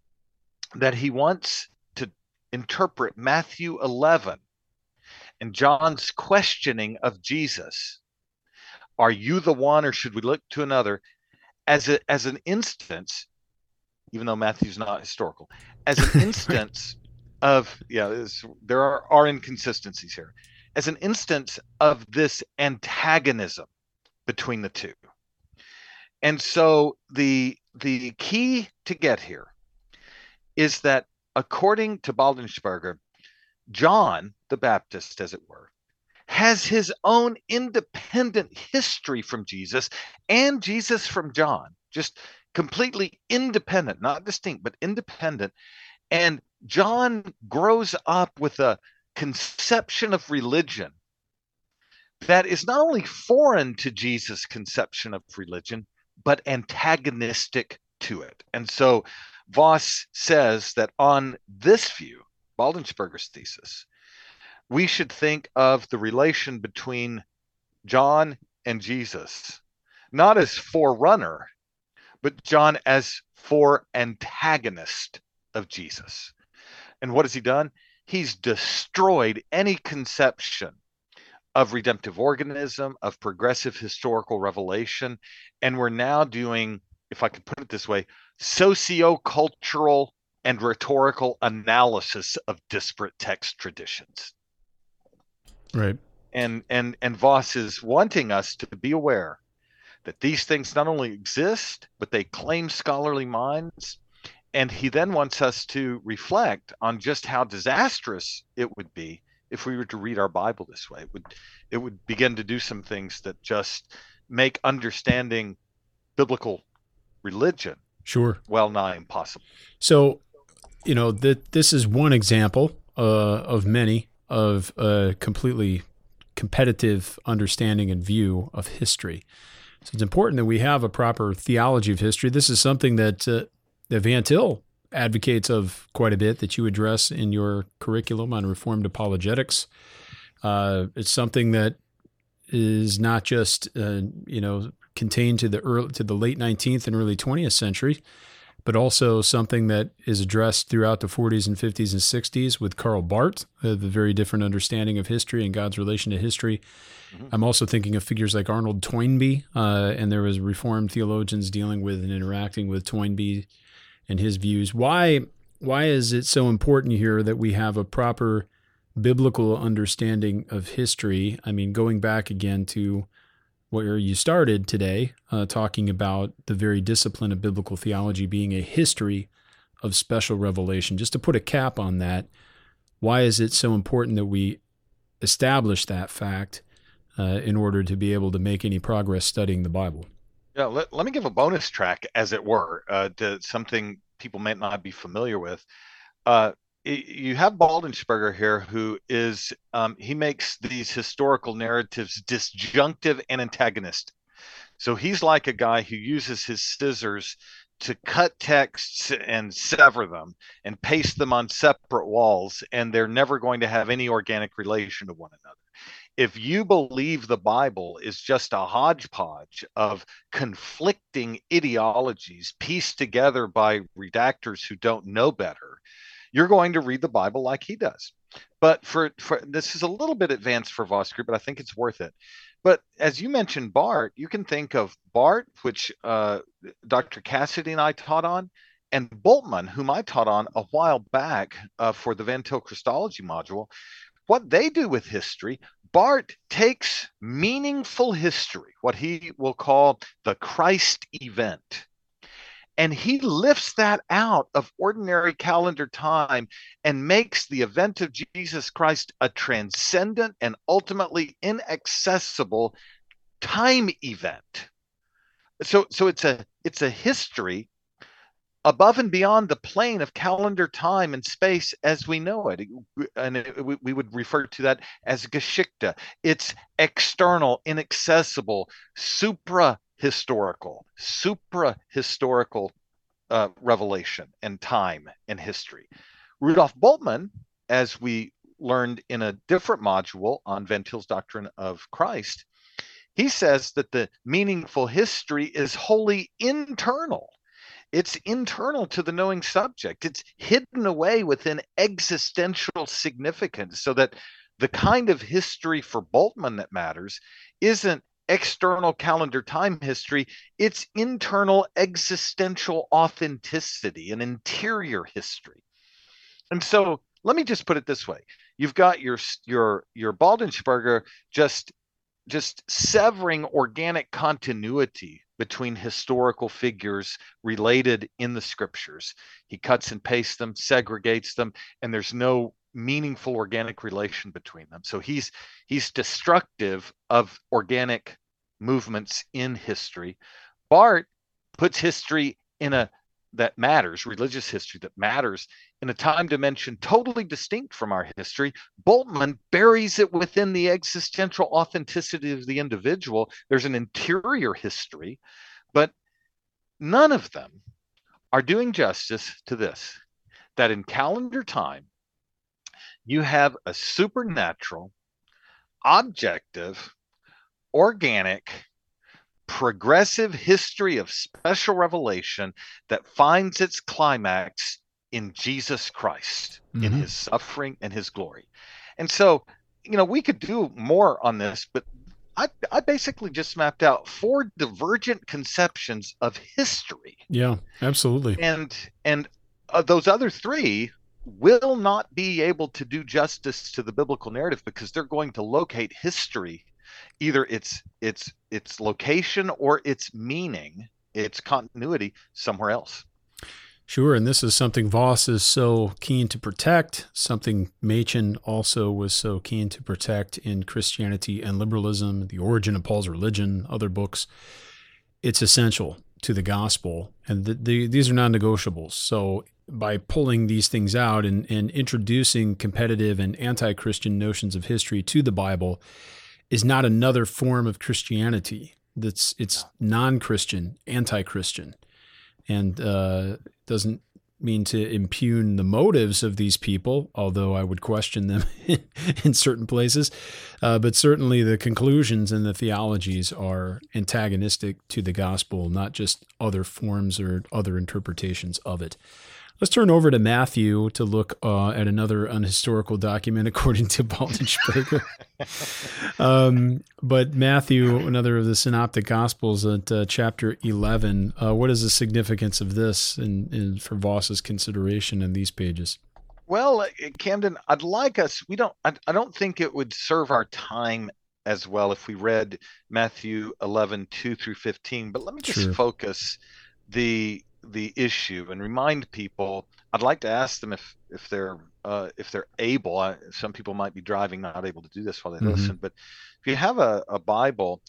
that he wants to interpret Matthew 11 and John's questioning of Jesus, are you the one or should we look to another, as an instance, even though Matthew's not historical, as an instance of, there are inconsistencies here, as an instance of this antagonism between the two. And so the key to get here is that, according to Baldensperger, John the Baptist, as it were, has his own independent history from Jesus and Jesus from John, just completely independent, not distinct, but independent. And John grows up with a conception of religion that is not only foreign to Jesus' conception of religion, but antagonistic to it. And so Voss says that on this view, Baldensperger's thesis, we should think of the relation between John and Jesus not as forerunner, but John as antagonist of Jesus. And what has he done? He's destroyed any conception of redemptive organism, of progressive historical revelation. And we're now doing, if I could put it this way, socio-cultural and rhetorical analysis of disparate text traditions. Right. And Voss is wanting us to be aware that these things not only exist, but they claim scholarly minds. And he then wants us to reflect on just how disastrous it would be if we were to read our Bible this way. It would begin to do some things that just make understanding biblical religion Sure. well nigh impossible. So, this is one example of many of a completely competitive understanding and view of history. So it's important that we have a proper theology of history. This is something that Van Til advocates of quite a bit, that you address in your curriculum on Reformed apologetics. It's something that is not just contained to the late 19th and early 20th century, but also something that is addressed throughout the 40s and 50s and 60s with Karl Barth, the very different understanding of history and God's relation to history. Mm-hmm. I'm also thinking of figures like Arnold Toynbee, and there was Reformed theologians dealing with and interacting with Toynbee and his views. Why is it so important here that we have a proper biblical understanding of history? I mean, going back again to where you started today, talking about the very discipline of biblical theology being a history of special revelation. Just to put a cap on that, why is it so important that we establish that fact in order to be able to make any progress studying the Bible? Yeah, let me give a bonus track, as it were, to something people may not be familiar with. You have Baldensperger here, who is, he makes these historical narratives disjunctive and antagonistic. So he's like a guy who uses his scissors to cut texts and sever them and paste them on separate walls, and they're never going to have any organic relation to one another. If you believe the Bible is just a hodgepodge of conflicting ideologies pieced together by redactors who don't know better, you're going to read the Bible like he does. But for this is a little bit advanced for Voskuhr, but I think it's worth it. But as you mentioned Barth, you can think of Barth, which Dr. Cassidy and I taught on, and Bultmann, whom I taught on a while back for the Van Til Christology module. What they do with history, Barth takes meaningful history, what he will call the Christ event, and he lifts that out of ordinary calendar time and makes the event of Jesus Christ a transcendent and ultimately inaccessible time event. So it's a history above and beyond the plane of calendar time and space as we know it. And we would refer to that as Geschichte. It's external, inaccessible, supra-historical revelation and time and history. Rudolf Bultmann, as we learned in a different module on Van Til's doctrine of Christ, he says that the meaningful history is wholly internal. It's internal to the knowing subject. It's hidden away within existential significance, so that the kind of history for Bultmann that matters isn't external calendar time history, it's internal existential authenticity, an interior history. And so let me just put it this way. You've got your Baldensperger just severing organic continuity between historical figures related in the scriptures. He cuts and pastes them, segregates them, and there's no meaningful organic relation between them. So he's destructive of organic movements in history. Barth puts history that matters, religious history that matters, in a time dimension totally distinct from our history. Bultmann buries it within the existential authenticity of the individual. There's an interior history, but none of them are doing justice to this, that in calendar time, you have a supernatural, objective, organic, progressive history of special revelation that finds its climax in Jesus Christ, in his suffering and his glory. And so, we could do more on this, but I basically just mapped out 4 divergent conceptions of history. Yeah, absolutely. And those other 3 will not be able to do justice to the biblical narrative, because they're going to locate history, either its location or its meaning, its continuity, somewhere else. Sure, and this is something Voss is so keen to protect, something Machen also was so keen to protect in Christianity and Liberalism, The Origin of Paul's Religion, other books. It's essential to the gospel, and these are non-negotiables. So by pulling these things out and introducing competitive and anti-Christian notions of history to the Bible is not another form of Christianity. It's non-Christian, anti-Christian, and doesn't mean to impugn the motives of these people, although I would question them in certain places. But certainly the conclusions and the theologies are antagonistic to the gospel, not just other forms or other interpretations of it. Let's turn over to Matthew to look at another unhistorical document, according to Baldenschberger. But Matthew, another of the Synoptic Gospels, at chapter 11, what is the significance of this for Voss's consideration in these pages? Well, Camden, I'd like us. I don't think it would serve our time as well if we read Matthew 11:2 through 15. But let me just focus the issue and remind people. I'd like to ask them if they're able. Some people might be driving, not able to do this while they listen. But if you have a Bible,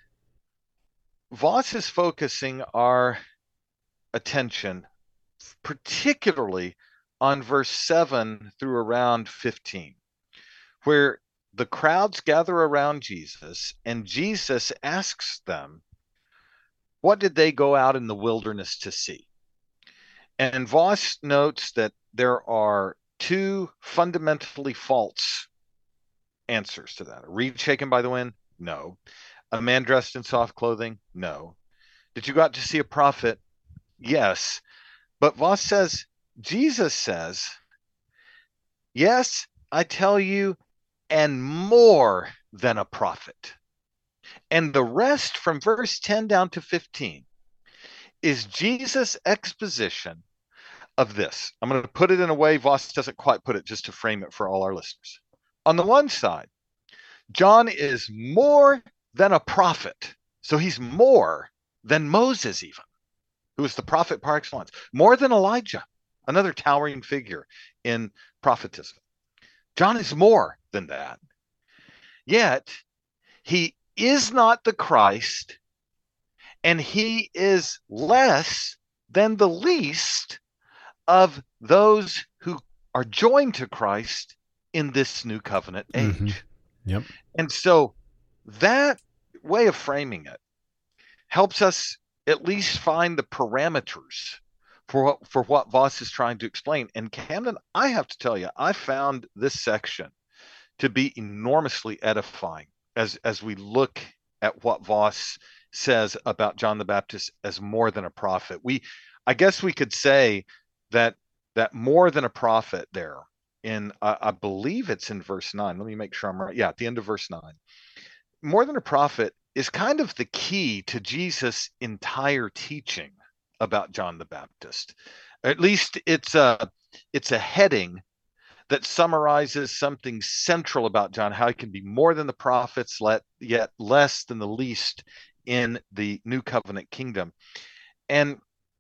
Voss is focusing our attention particularly on verse 7 through around 15, where the crowds gather around Jesus and Jesus asks them, what did they go out in the wilderness to see? And Voss notes that there are two fundamentally false answers to that. A reed shaken by the wind? No. A man dressed in soft clothing? No. Did you go out to see a prophet? Yes. But Voss says, Jesus says, yes, I tell you, and more than a prophet. And the rest from verse 10 down to 15 is Jesus' exposition of this. I'm going to put it in a way Voss doesn't quite put it, just to frame it for all our listeners. On the one side, John is more than a prophet. So he's more than Moses even, who is the prophet par excellence. More than Elijah, another towering figure in prophetism. John is more than that. Yet, he is not the Christ, and he is less than the least of those who are joined to Christ in this new covenant age. Yep. And so that way of framing it helps us at least find the parameters for what Voss is trying to explain. And Camden, I have to tell you, I found this section to be enormously edifying as we look at what Voss says about John the Baptist as more than a prophet. I guess we could say that more than a prophet there in, I believe it's in verse 9. Let me make sure I'm right. Yeah, at the end of verse 9. More than a prophet is kind of the key to Jesus' entire teaching about John the Baptist. At least it's a heading that summarizes something central about John, how he can be more than the prophets, yet less than the least in the new covenant kingdom. And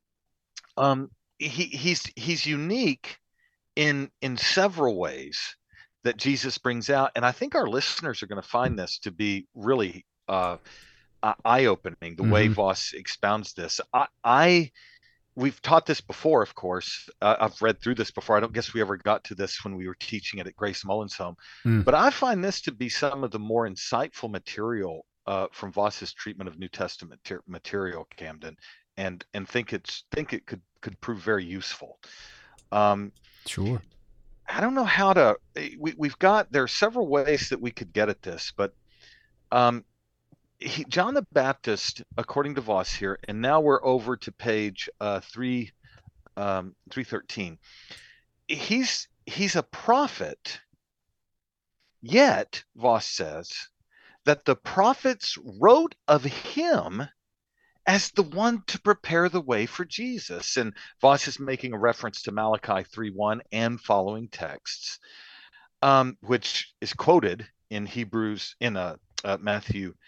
he's unique in several ways that Jesus brings out. And I think our listeners are going to find this to be really eye-opening, the way Voss expounds this. We've taught this before, of course. I've read through this before. I don't guess we ever got to this when we were teaching it at Grace Mullins Home. But I find this to be some of the more insightful material from Voss's treatment of New Testament material, Camden, and think it could prove very useful. Sure. I don't know how to. There are several ways that we could get at this, but John the Baptist, according to Voss here, and now we're over to page 313. He's a prophet, yet Voss says that the prophets wrote of him as the one to prepare the way for Jesus. And Voss is making a reference to Malachi 3:1 and following texts, which is quoted in Matthew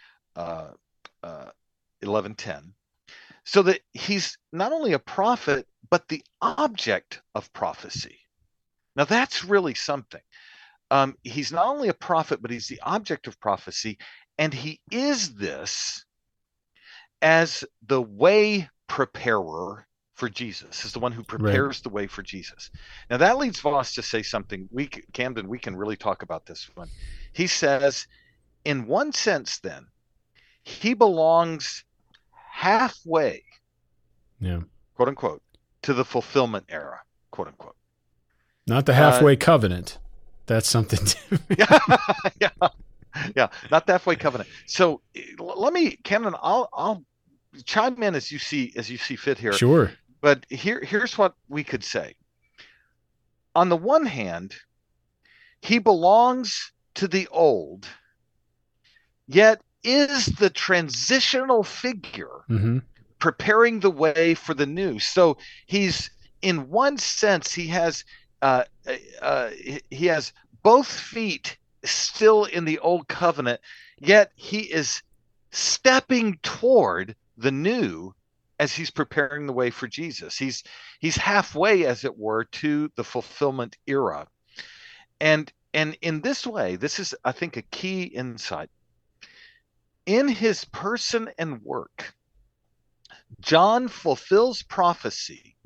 11:10, so that he's not only a prophet but the object of prophecy. Now that's really something. He's not only a prophet, but he's the object of prophecy, and he is this as the way preparer for Jesus, is the one who prepares the way for Jesus. Now that leads Voss to say something. Camden, we can really talk about this one. He says, in one sense, then, he belongs halfway, quote unquote, to the fulfillment era, quote unquote. Not the halfway covenant. That's something different. Yeah, not the halfway covenant. So let me, Camden, I'll chime in as you see fit here. Sure. But here's what we could say. On the one hand, he belongs to the old, yet is the transitional figure preparing the way for the new. So he's, in one sense, he has both feet still in the old covenant, yet he is stepping toward the new as he's preparing the way for Jesus. He's halfway, as it were, to the fulfillment era. And in this way, this is, I think, a key insight. In his person and work, John fulfills prophecy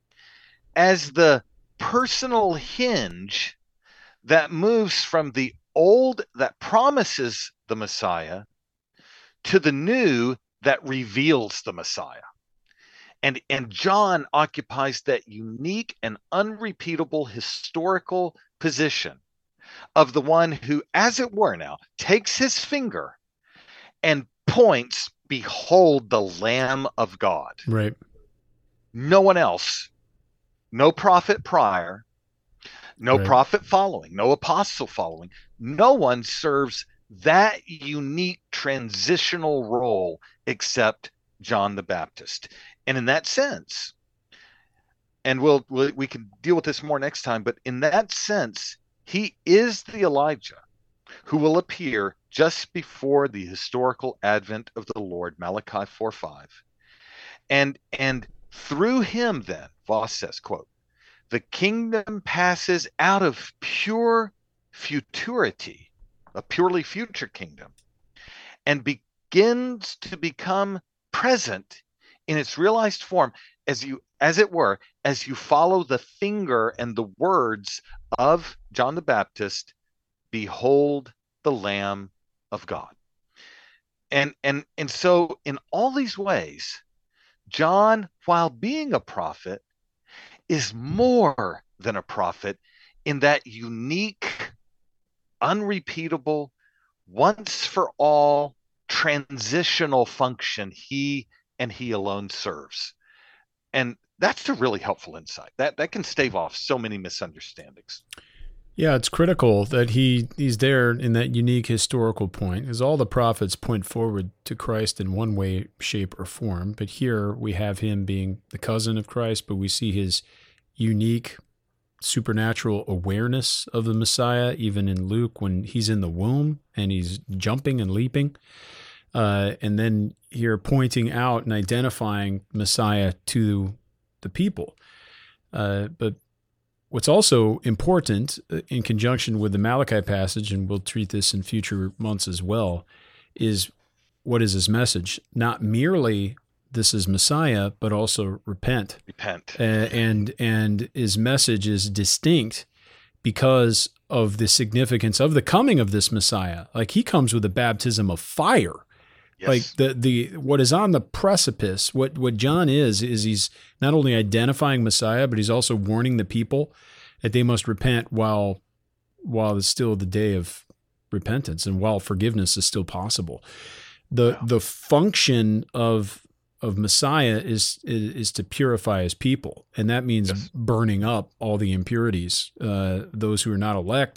as the personal hinge that moves from the old that promises the Messiah to the new that reveals the Messiah. And John occupies that unique and unrepeatable historical position of the one who, as it were now, takes his finger and points, behold the Lamb of God. Right. No one else, no prophet prior, no prophet following, no apostle following. No one serves that unique transitional role except John the Baptist. And in that sense, and we can deal with this more next time, but in that sense, he is the Elijah who will appear just before the historical advent of the Lord, Malachi 4:5. And through him then, Voss says, quote, the kingdom passes out of pure futurity, a purely future kingdom, and begins to become present in its realized form as you follow the finger and the words of John the Baptist, behold the Lamb of God. And so in all these ways, John, while being a prophet, is more than a prophet in that unique, unrepeatable, once for all transitional function he and he alone serves. And that's a really helpful insight. That can stave off so many misunderstandings. Yeah, it's critical that he's there in that unique historical point, as all the prophets point forward to Christ in one way, shape, or form. But here we have him being the cousin of Christ, but we see his unique supernatural awareness of the Messiah, even in Luke when he's in the womb and he's jumping and leaping. And then here pointing out and identifying Messiah to the people. But what's also important in conjunction with the Malachi passage, and we'll treat this in future months as well, is what is his message? Not merely this is Messiah, but also repent. Repent. And his message is distinct because of the significance of the coming of this Messiah. Like he comes with a baptism of fire. Yes. Like the what is on the precipice, what John is he's not only identifying Messiah, but he's also warning the people that they must repent while it's still the day of repentance and while forgiveness is still possible. The function of Messiah is to purify his people, and that means burning up all the impurities, those who are not elect,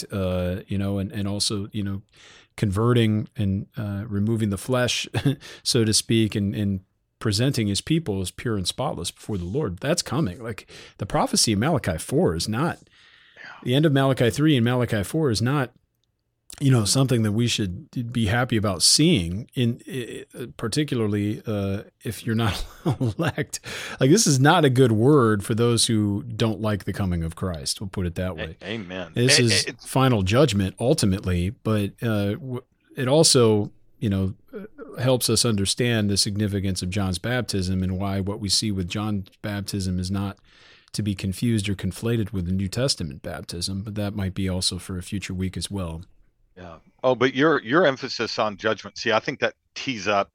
and also converting and removing the flesh, so to speak, and presenting his people as pure and spotless before the Lord. That's coming. Like the prophecy of Malachi 4 is not, the end of Malachi 3 and Malachi 4 is not, something that we should be happy about seeing, particularly if you're not elect. Like this is not a good word for those who don't like the coming of Christ. We'll put it that way. Amen. This is final judgment ultimately, but it also, helps us understand the significance of John's baptism and why what we see with John's baptism is not to be confused or conflated with the New Testament baptism, but that might be also for a future week as well. Yeah. Oh, but your emphasis on judgment. See, I think that tees up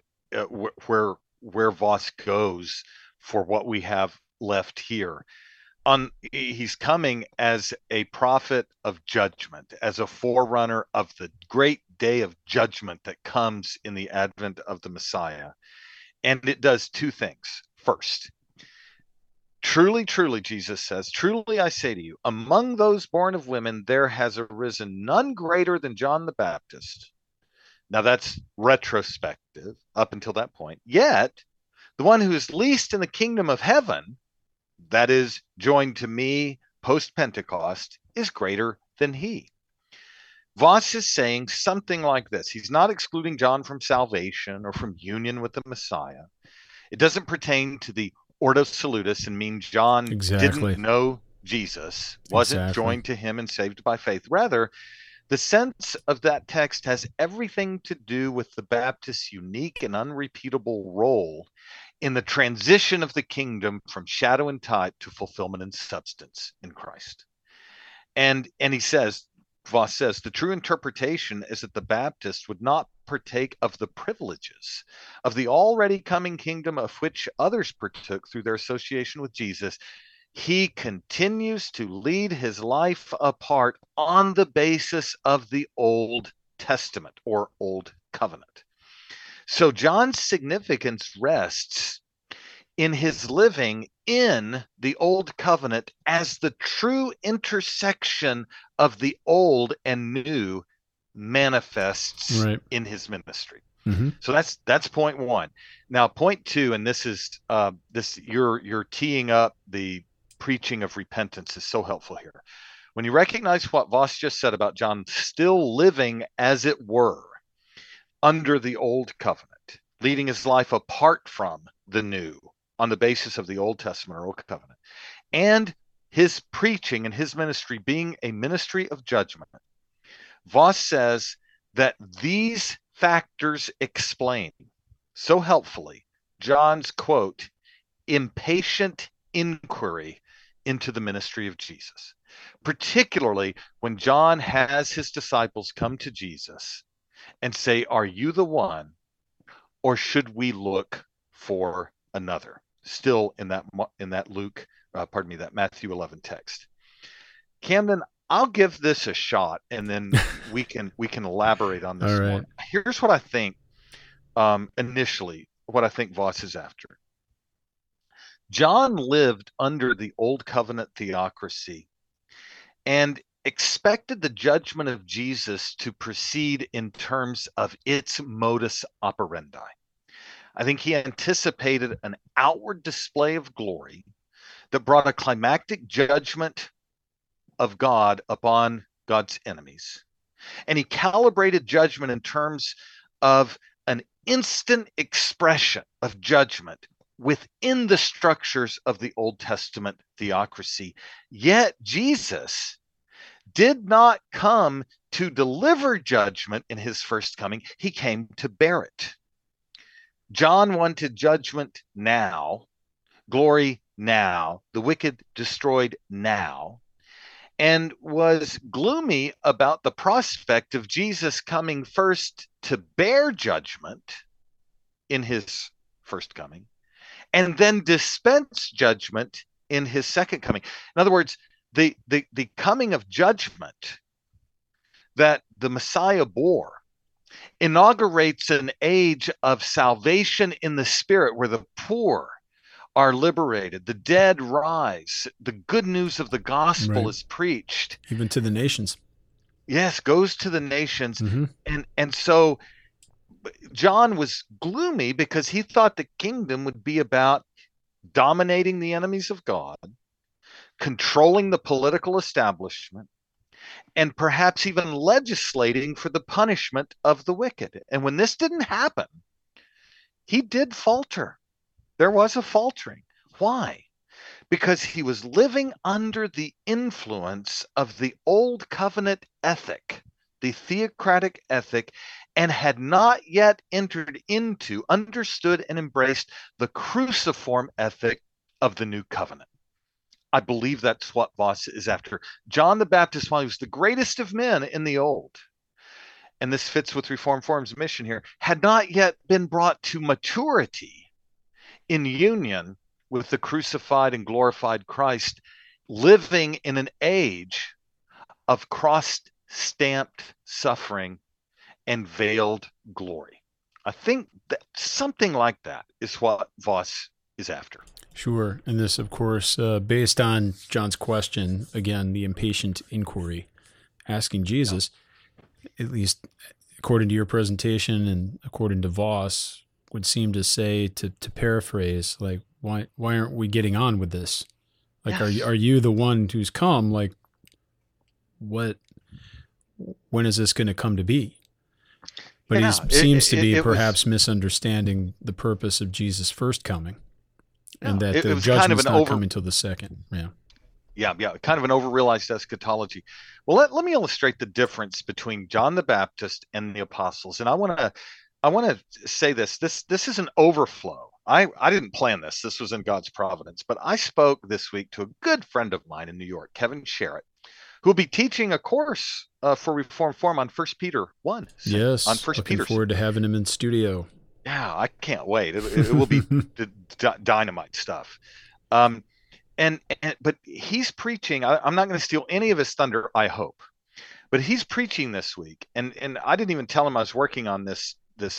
where Voss goes for what we have left here. He's coming as a prophet of judgment, as a forerunner of the great day of judgment that comes in the advent of the Messiah. And it does two things. First, truly, truly, Jesus says, truly I say to you, among those born of women, there has arisen none greater than John the Baptist. Now that's retrospective up until that point. Yet, the one who is least in the kingdom of heaven, that is joined to me post-Pentecost, is greater than he. Voss is saying something like this. He's not excluding John from salvation or from union with the Messiah. It doesn't pertain to the Ordo Salutis and mean John didn't know Jesus, wasn't joined to him and saved by faith. Rather, the sense of that text has everything to do with the Baptist's unique and unrepeatable role in the transition of the kingdom from shadow and type to fulfillment and substance in Christ. And he says, Voss says, the true interpretation is that the Baptist would not partake of the privileges of the already coming kingdom of which others partook through their association with Jesus. He continues to lead his life apart on the basis of the Old Testament or Old Covenant. So John's significance rests in his living in the Old Covenant as the true intersection of the Old and New manifests in his ministry. Mm-hmm. So that's point one. Now, point two, and this is you're teeing up the preaching of repentance is so helpful here. When you recognize what Voss just said about John still living, as it were, under the Old Covenant, leading his life apart from the New on the basis of the Old Testament or Old Covenant, and his preaching and his ministry being a ministry of judgment, Voss says that these factors explain so helpfully John's, quote, impatient inquiry into the ministry of Jesus, particularly when John has his disciples come to Jesus and say, are you the one, or should we look for another? Still in that that Matthew 11 text. Camden, I'll give this a shot, and then we can elaborate on this more. Here's what I think. Initially, what I think Voss is after. John lived under the Old Covenant theocracy and expected the judgment of Jesus to proceed in terms of its modus operandi. I think he anticipated an outward display of glory that brought a climactic judgment of God upon God's enemies. And he calibrated judgment in terms of an instant expression of judgment within the structures of the Old Testament theocracy. Yet Jesus did not come to deliver judgment in his first coming. He came to bear it. John wanted judgment now, glory now, the wicked destroyed now, and was gloomy about the prospect of Jesus coming first to bear judgment in his first coming, and then dispense judgment in his second coming. In other words, the coming of judgment that the Messiah bore inaugurates an age of salvation in the Spirit, where the poor are liberated, the dead rise, the good news of the gospel is preached. Even to the nations. Yes, goes to the nations. Mm-hmm. And so John was gloomy because he thought the kingdom would be about dominating the enemies of God, controlling the political establishment, and perhaps even legislating for the punishment of the wicked. And when this didn't happen, he did falter. There was a faltering. Why? Because he was living under the influence of the Old Covenant ethic the theocratic ethic and had not yet entered into, understood, and embraced the cruciform ethic of the new covenant. I believe that's what Voss is after. John the Baptist, while he was the greatest of men in the old, and this fits with Reformed Forum's mission here, had not yet been brought to maturity in union with the crucified and glorified Christ, living in an age of cross-stamped suffering and veiled glory. I think that something like that is what Voss is after. Sure. And this, of course, based on John's question, again, the impatient inquiry, asking Jesus, at least according to your presentation and according to Voss, would seem to say, to paraphrase, like, why aren't we getting on with this? Like, yes. Are you the one who's come? Like, when is this going to come to be? But he seems to be perhaps misunderstanding the purpose of Jesus' first coming. And that the judgment's not coming until the second. Yeah, kind of an overrealized eschatology. Well, let me illustrate the difference between John the Baptist and the apostles. And I want to say this. This is an overflow. I didn't plan this. This was in God's providence. But I spoke this week to a good friend of mine in New York, Kevin Sherritt, who will be teaching a course for Reformed Forum on 1 Peter 1. Yes, on 1 Looking forward to having him in studio. Yeah, I can't wait. It will be dynamite stuff. But he's preaching. I'm not going to steal any of his thunder, I hope. But he's preaching this week, and I didn't even tell him I was working on this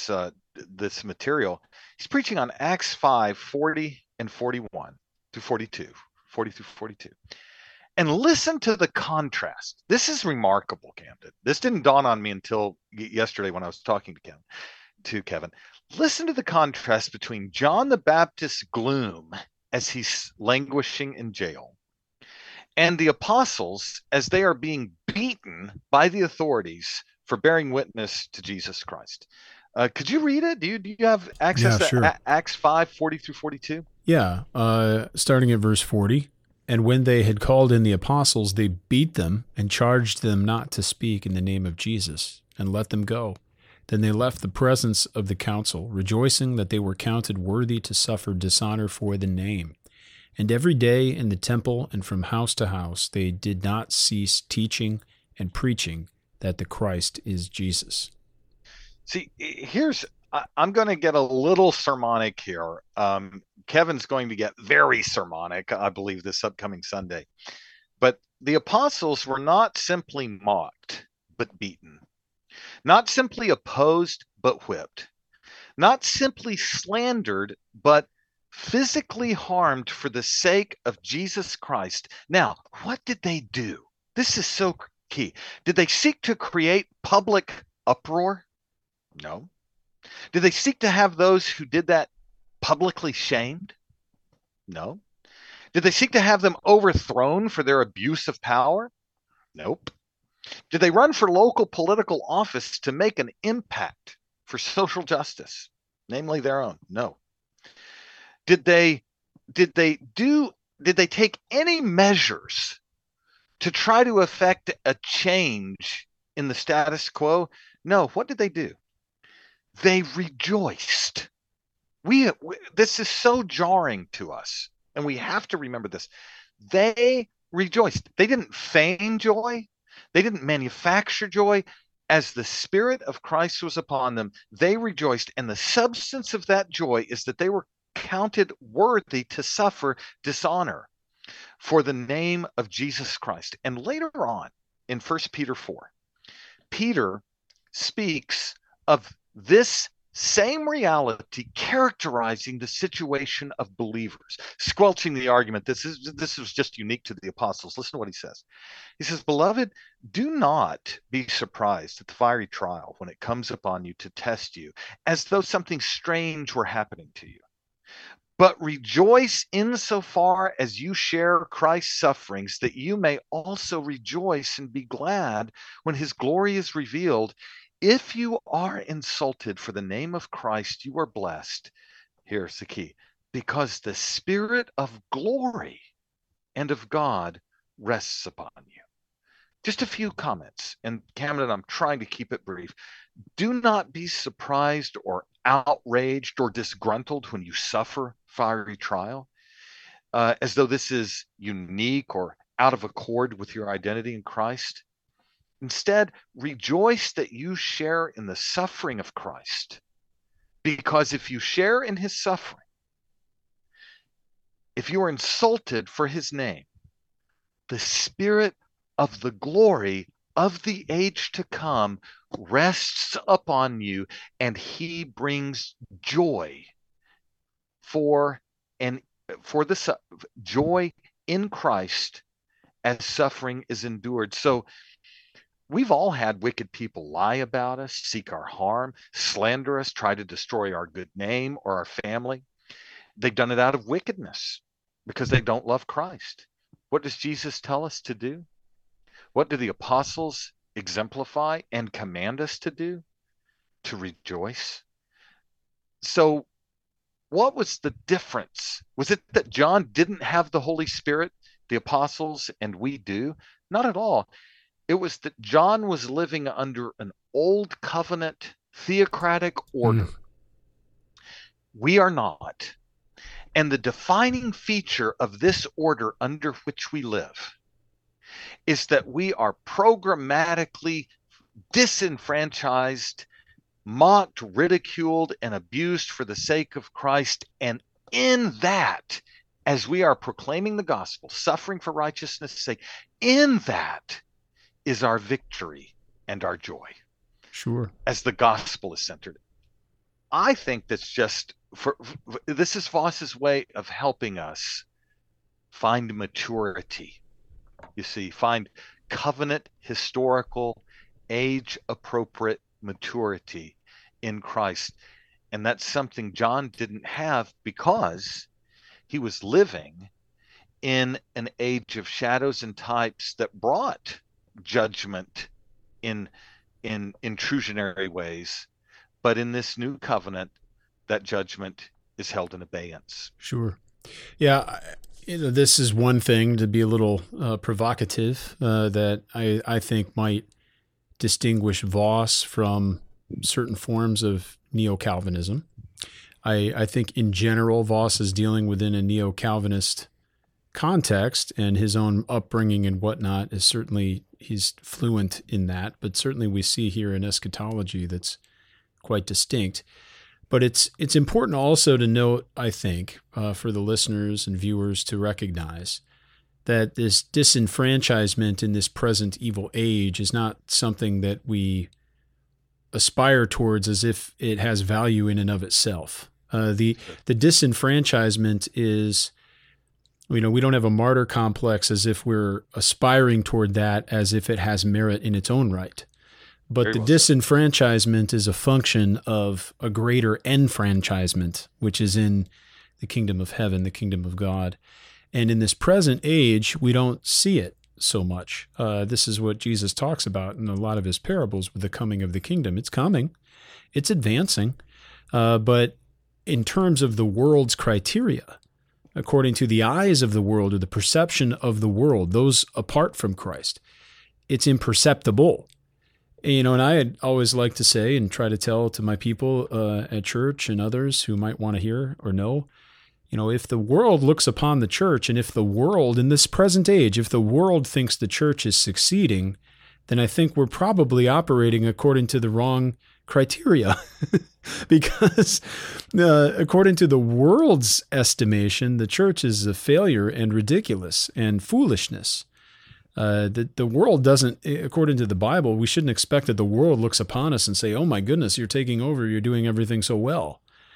material. He's preaching on Acts 5, 40 and 41 to 42, 40 through 42. And listen to the contrast. This is remarkable, Camden. This didn't dawn on me until yesterday when I was talking to Kevin. Listen to the contrast between John the Baptist's gloom as he's languishing in jail and the apostles as they are being beaten by the authorities for bearing witness to Jesus Christ. Could you read it? Do you have access to Acts 5, 40 through 42? Yeah, starting at verse 40. And when they had called in the apostles, they beat them and charged them not to speak in the name of Jesus, and let them go. Then they left the presence of the council, rejoicing that they were counted worthy to suffer dishonor for the name. And every day in the temple and from house to house, they did not cease teaching and preaching that the Christ is Jesus. See, I'm going to get a little sermonic here. Kevin's going to get very sermonic, I believe, this upcoming Sunday. But the apostles were not simply mocked, but beaten. Not simply opposed, but whipped. Not simply slandered, but physically harmed for the sake of Jesus Christ. Now, what did they do? This is so key. Did they seek to create public uproar? No. Did they seek to have those who did that publicly shamed? No. Did they seek to have them overthrown for their abuse of power? Nope. Did they run for local political office to make an impact for social justice, namely their own? No. Did they take any measures to try to effect a change in the status quo? No. What did they do? They rejoiced. This is so jarring to us, and we have to remember this. They rejoiced. They didn't feign joy. They didn't manufacture joy. As the Spirit of Christ was upon them, they rejoiced. And the substance of that joy is that they were counted worthy to suffer dishonor for the name of Jesus Christ. And later on in 1 Peter 4, Peter speaks of this same reality characterizing the situation of believers, squelching the argument. This is just unique to the apostles. Listen to what he says. He says, "Beloved, do not be surprised at the fiery trial when it comes upon you to test you, as though something strange were happening to you. But rejoice insofar as you share Christ's sufferings, that you may also rejoice and be glad when his glory is revealed. If you are insulted for the name of Christ, you are blessed." Here's the key. "Because the Spirit of glory and of God rests upon you." Just a few comments. And Camden, I'm trying to keep it brief. Do not be surprised or outraged or disgruntled when you suffer fiery trial, as though this is unique or out of accord with your identity in Christ. Instead, rejoice that you share in the suffering of Christ, because if you share in his suffering, if you are insulted for his name, the Spirit of the glory of the age to come rests upon you, and he brings joy for the joy in Christ as suffering is endured. So we've all had wicked people lie about us, seek our harm, slander us, try to destroy our good name or our family. They've done it out of wickedness because they don't love Christ. What does Jesus tell us to do? What do the apostles exemplify and command us to do? To rejoice. So what was the difference? Was it that John didn't have the Holy Spirit, the apostles, and we do? Not at all. It was that John was living under an old covenant theocratic order. We are not. And the defining feature of this order under which we live is that we are programmatically disenfranchised, mocked, ridiculed, and abused for the sake of Christ. And in that, as we are proclaiming the gospel, suffering for righteousness' sake, in that is our victory and our joy. Sure. As the gospel is centered. I think that's just this is Voss's way of helping us find maturity. You see, find covenant, historical, age appropriate maturity in Christ. And that's something John didn't have because he was living in an age of shadows and types that brought judgment in intrusionary ways. But in this new covenant, that judgment is held in abeyance. Sure. Yeah. This is one thing, to be a little provocative, that I think might distinguish Voss from certain forms of neo-Calvinism. I think in general, Voss is dealing within a neo-Calvinist context, and his own upbringing and whatnot is certainly, he's fluent in that, but certainly we see here an eschatology that's quite distinct. But it's important also to note, I think, for the listeners and viewers to recognize that this disenfranchisement in this present evil age is not something that we aspire towards as if it has value in and of itself. The disenfranchisement is, we don't have a martyr complex as if we're aspiring toward that as if it has merit in its own right. But the disenfranchisement is a function of a greater enfranchisement, which is in the kingdom of heaven, the kingdom of God. And in this present age, we don't see it so much. This is what Jesus talks about in a lot of his parables with the coming of the kingdom. It's coming. It's advancing. But in terms of the world's criteria, according to the eyes of the world or the perception of the world, those apart from Christ, it's imperceptible. And I had always like to say and try to tell to my people at church and others who might want to hear or know, if the world looks upon the church, and if the world in this present age, if the world thinks the church is succeeding, then I think we're probably operating according to the wrong criteria. Because according to the world's estimation, the church is a failure and ridiculous and foolishness. The world doesn't, according to the Bible, we shouldn't expect that the world looks upon us and say, oh my goodness, you're taking over, you're doing everything so well.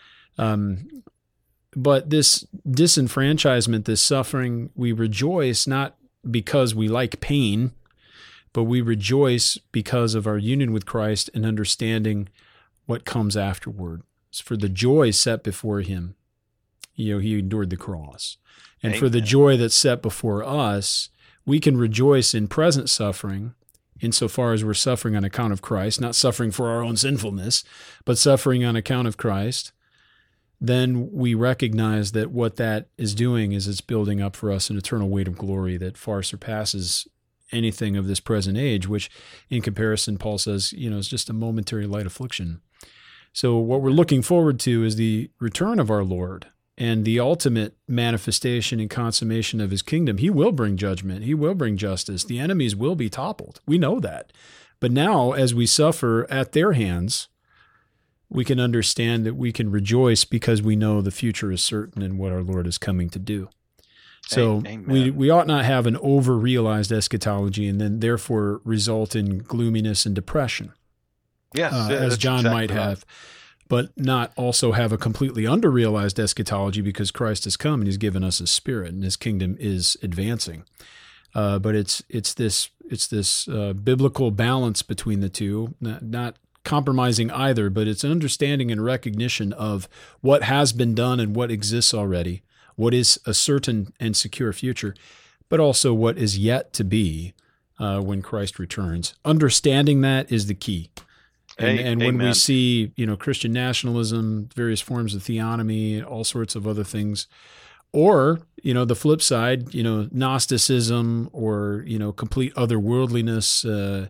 But this disenfranchisement, this suffering, we rejoice not because we like pain, but we rejoice because of our union with Christ and understanding what comes afterward. It's for the joy set before him. He endured the cross. And Amen. For the joy that's set before us, we can rejoice in present suffering insofar as we're suffering on account of Christ, not suffering for our own sinfulness, but suffering on account of Christ. Then we recognize that what that is doing is it's building up for us an eternal weight of glory that far surpasses anything of this present age, which in comparison, Paul says, is just a momentary light affliction. So what we're looking forward to is the return of our Lord and the ultimate manifestation and consummation of his kingdom. He will bring judgment. He will bring justice. The enemies will be toppled. We know that. But now, as we suffer at their hands, we can understand that we can rejoice because we know the future is certain and what our Lord is coming to do. So we ought not have an over-realized eschatology and then therefore result in gloominess and depression. Yes, as John might have, but not also have a completely under-realized eschatology because Christ has come and he's given us his spirit and his kingdom is advancing. But it's this biblical balance between the two, not compromising either, but it's an understanding and recognition of what has been done and what exists already, what is a certain and secure future, but also what is yet to be when Christ returns. Understanding that is the key. And when we see, Christian nationalism, various forms of theonomy, all sorts of other things, or, the flip side, Gnosticism or, complete otherworldliness,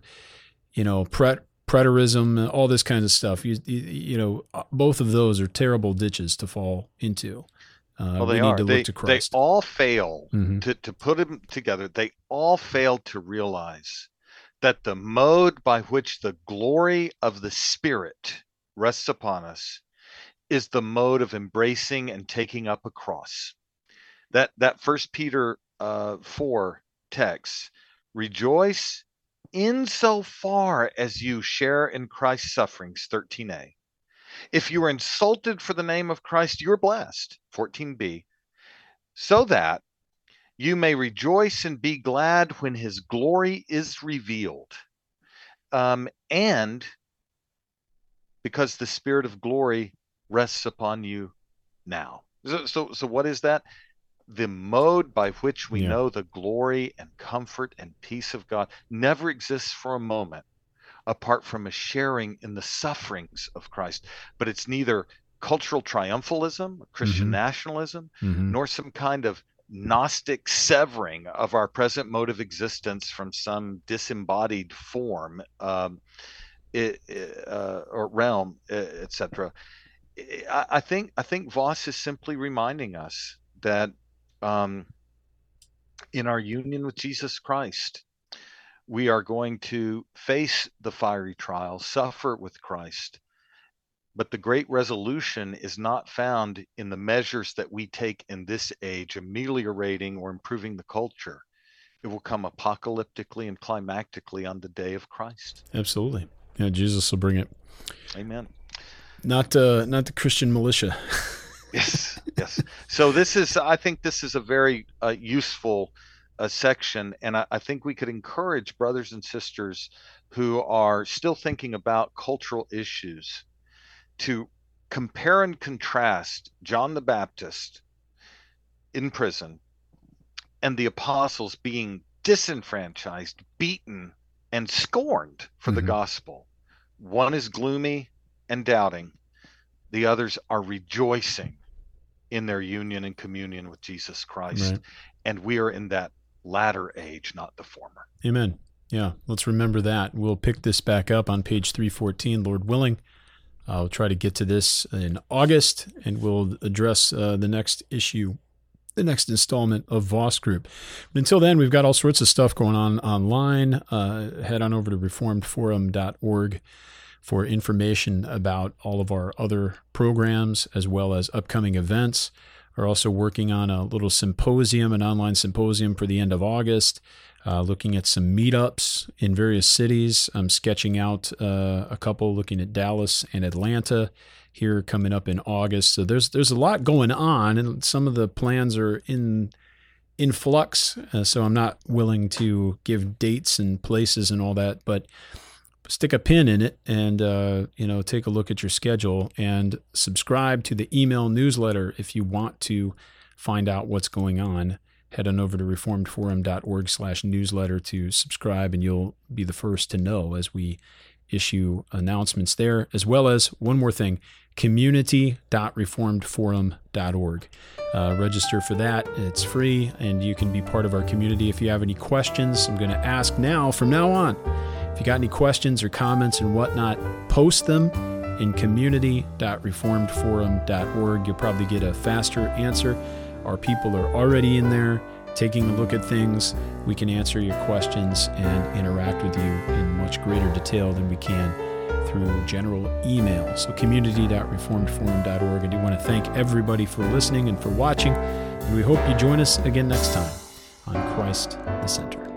preterism, all this kind of stuff, both of those are terrible ditches to fall into. Well, they are. They all fail to put them together. They all fail to realize that the mode by which the glory of the Spirit rests upon us is the mode of embracing and taking up a cross. That 1 Peter 4 text, rejoice insofar as you share in Christ's sufferings, 13a. If you are insulted for the name of Christ, you're blessed, 14b, so that you may rejoice and be glad when his glory is revealed. And because the Spirit of glory rests upon you now. So what is that? The mode by which we know the glory and comfort and peace of God never exists for a moment apart from a sharing in the sufferings of Christ. But it's neither cultural triumphalism, Christian nationalism, nor some kind of Gnostic severing of our present mode of existence from some disembodied form or realm, etc. I think Voss is simply reminding us that in our union with Jesus Christ, we are going to face the fiery trial, suffer with Christ. But the great resolution is not found in the measures that we take in this age, ameliorating or improving the culture. It will come apocalyptically and climactically on the day of Christ. Absolutely. Yeah, Jesus will bring it. Amen. Not the Christian militia. Yes. So I think this is a very useful section, and I think we could encourage brothers and sisters who are still thinking about cultural issues to compare and contrast John the Baptist in prison and the apostles being disenfranchised, beaten, and scorned for the gospel. One is gloomy and doubting. The others are rejoicing in their union and communion with Jesus Christ. Right. And we are in that latter age, not the former. Amen. Yeah, let's remember that. We'll pick this back up on page 314, Lord willing. I'll try to get to this in August, and we'll address the next issue, the next installment of Voss Group. But until then, we've got all sorts of stuff going on online. Head on over to reformedforum.org for information about all of our other programs as well as upcoming events. We're also working on a little symposium, an online symposium for the end of August, looking at some meetups in various cities. I'm sketching out a couple, looking at Dallas and Atlanta here coming up in August. So there's a lot going on, and some of the plans are in flux. So I'm not willing to give dates and places and all that, but stick a pin in it and take a look at your schedule and subscribe to the email newsletter if you want to find out what's going on. Head on over to reformedforum.org/newsletter to subscribe, and you'll be the first to know as we issue announcements there, as well as one more thing, community.reformedforum.org. Register for that. It's free, and you can be part of our community. If you have any questions, I'm going to ask now, from now on, if you got any questions or comments and whatnot, post them in community.reformedforum.org. You'll probably get a faster answer. Our people are already in there taking a look at things. We can answer your questions and interact with you in much greater detail than we can through general email. So community.reformedforum.org. I do want to thank everybody for listening and for watching, and we hope you join us again next time on Christ the Center.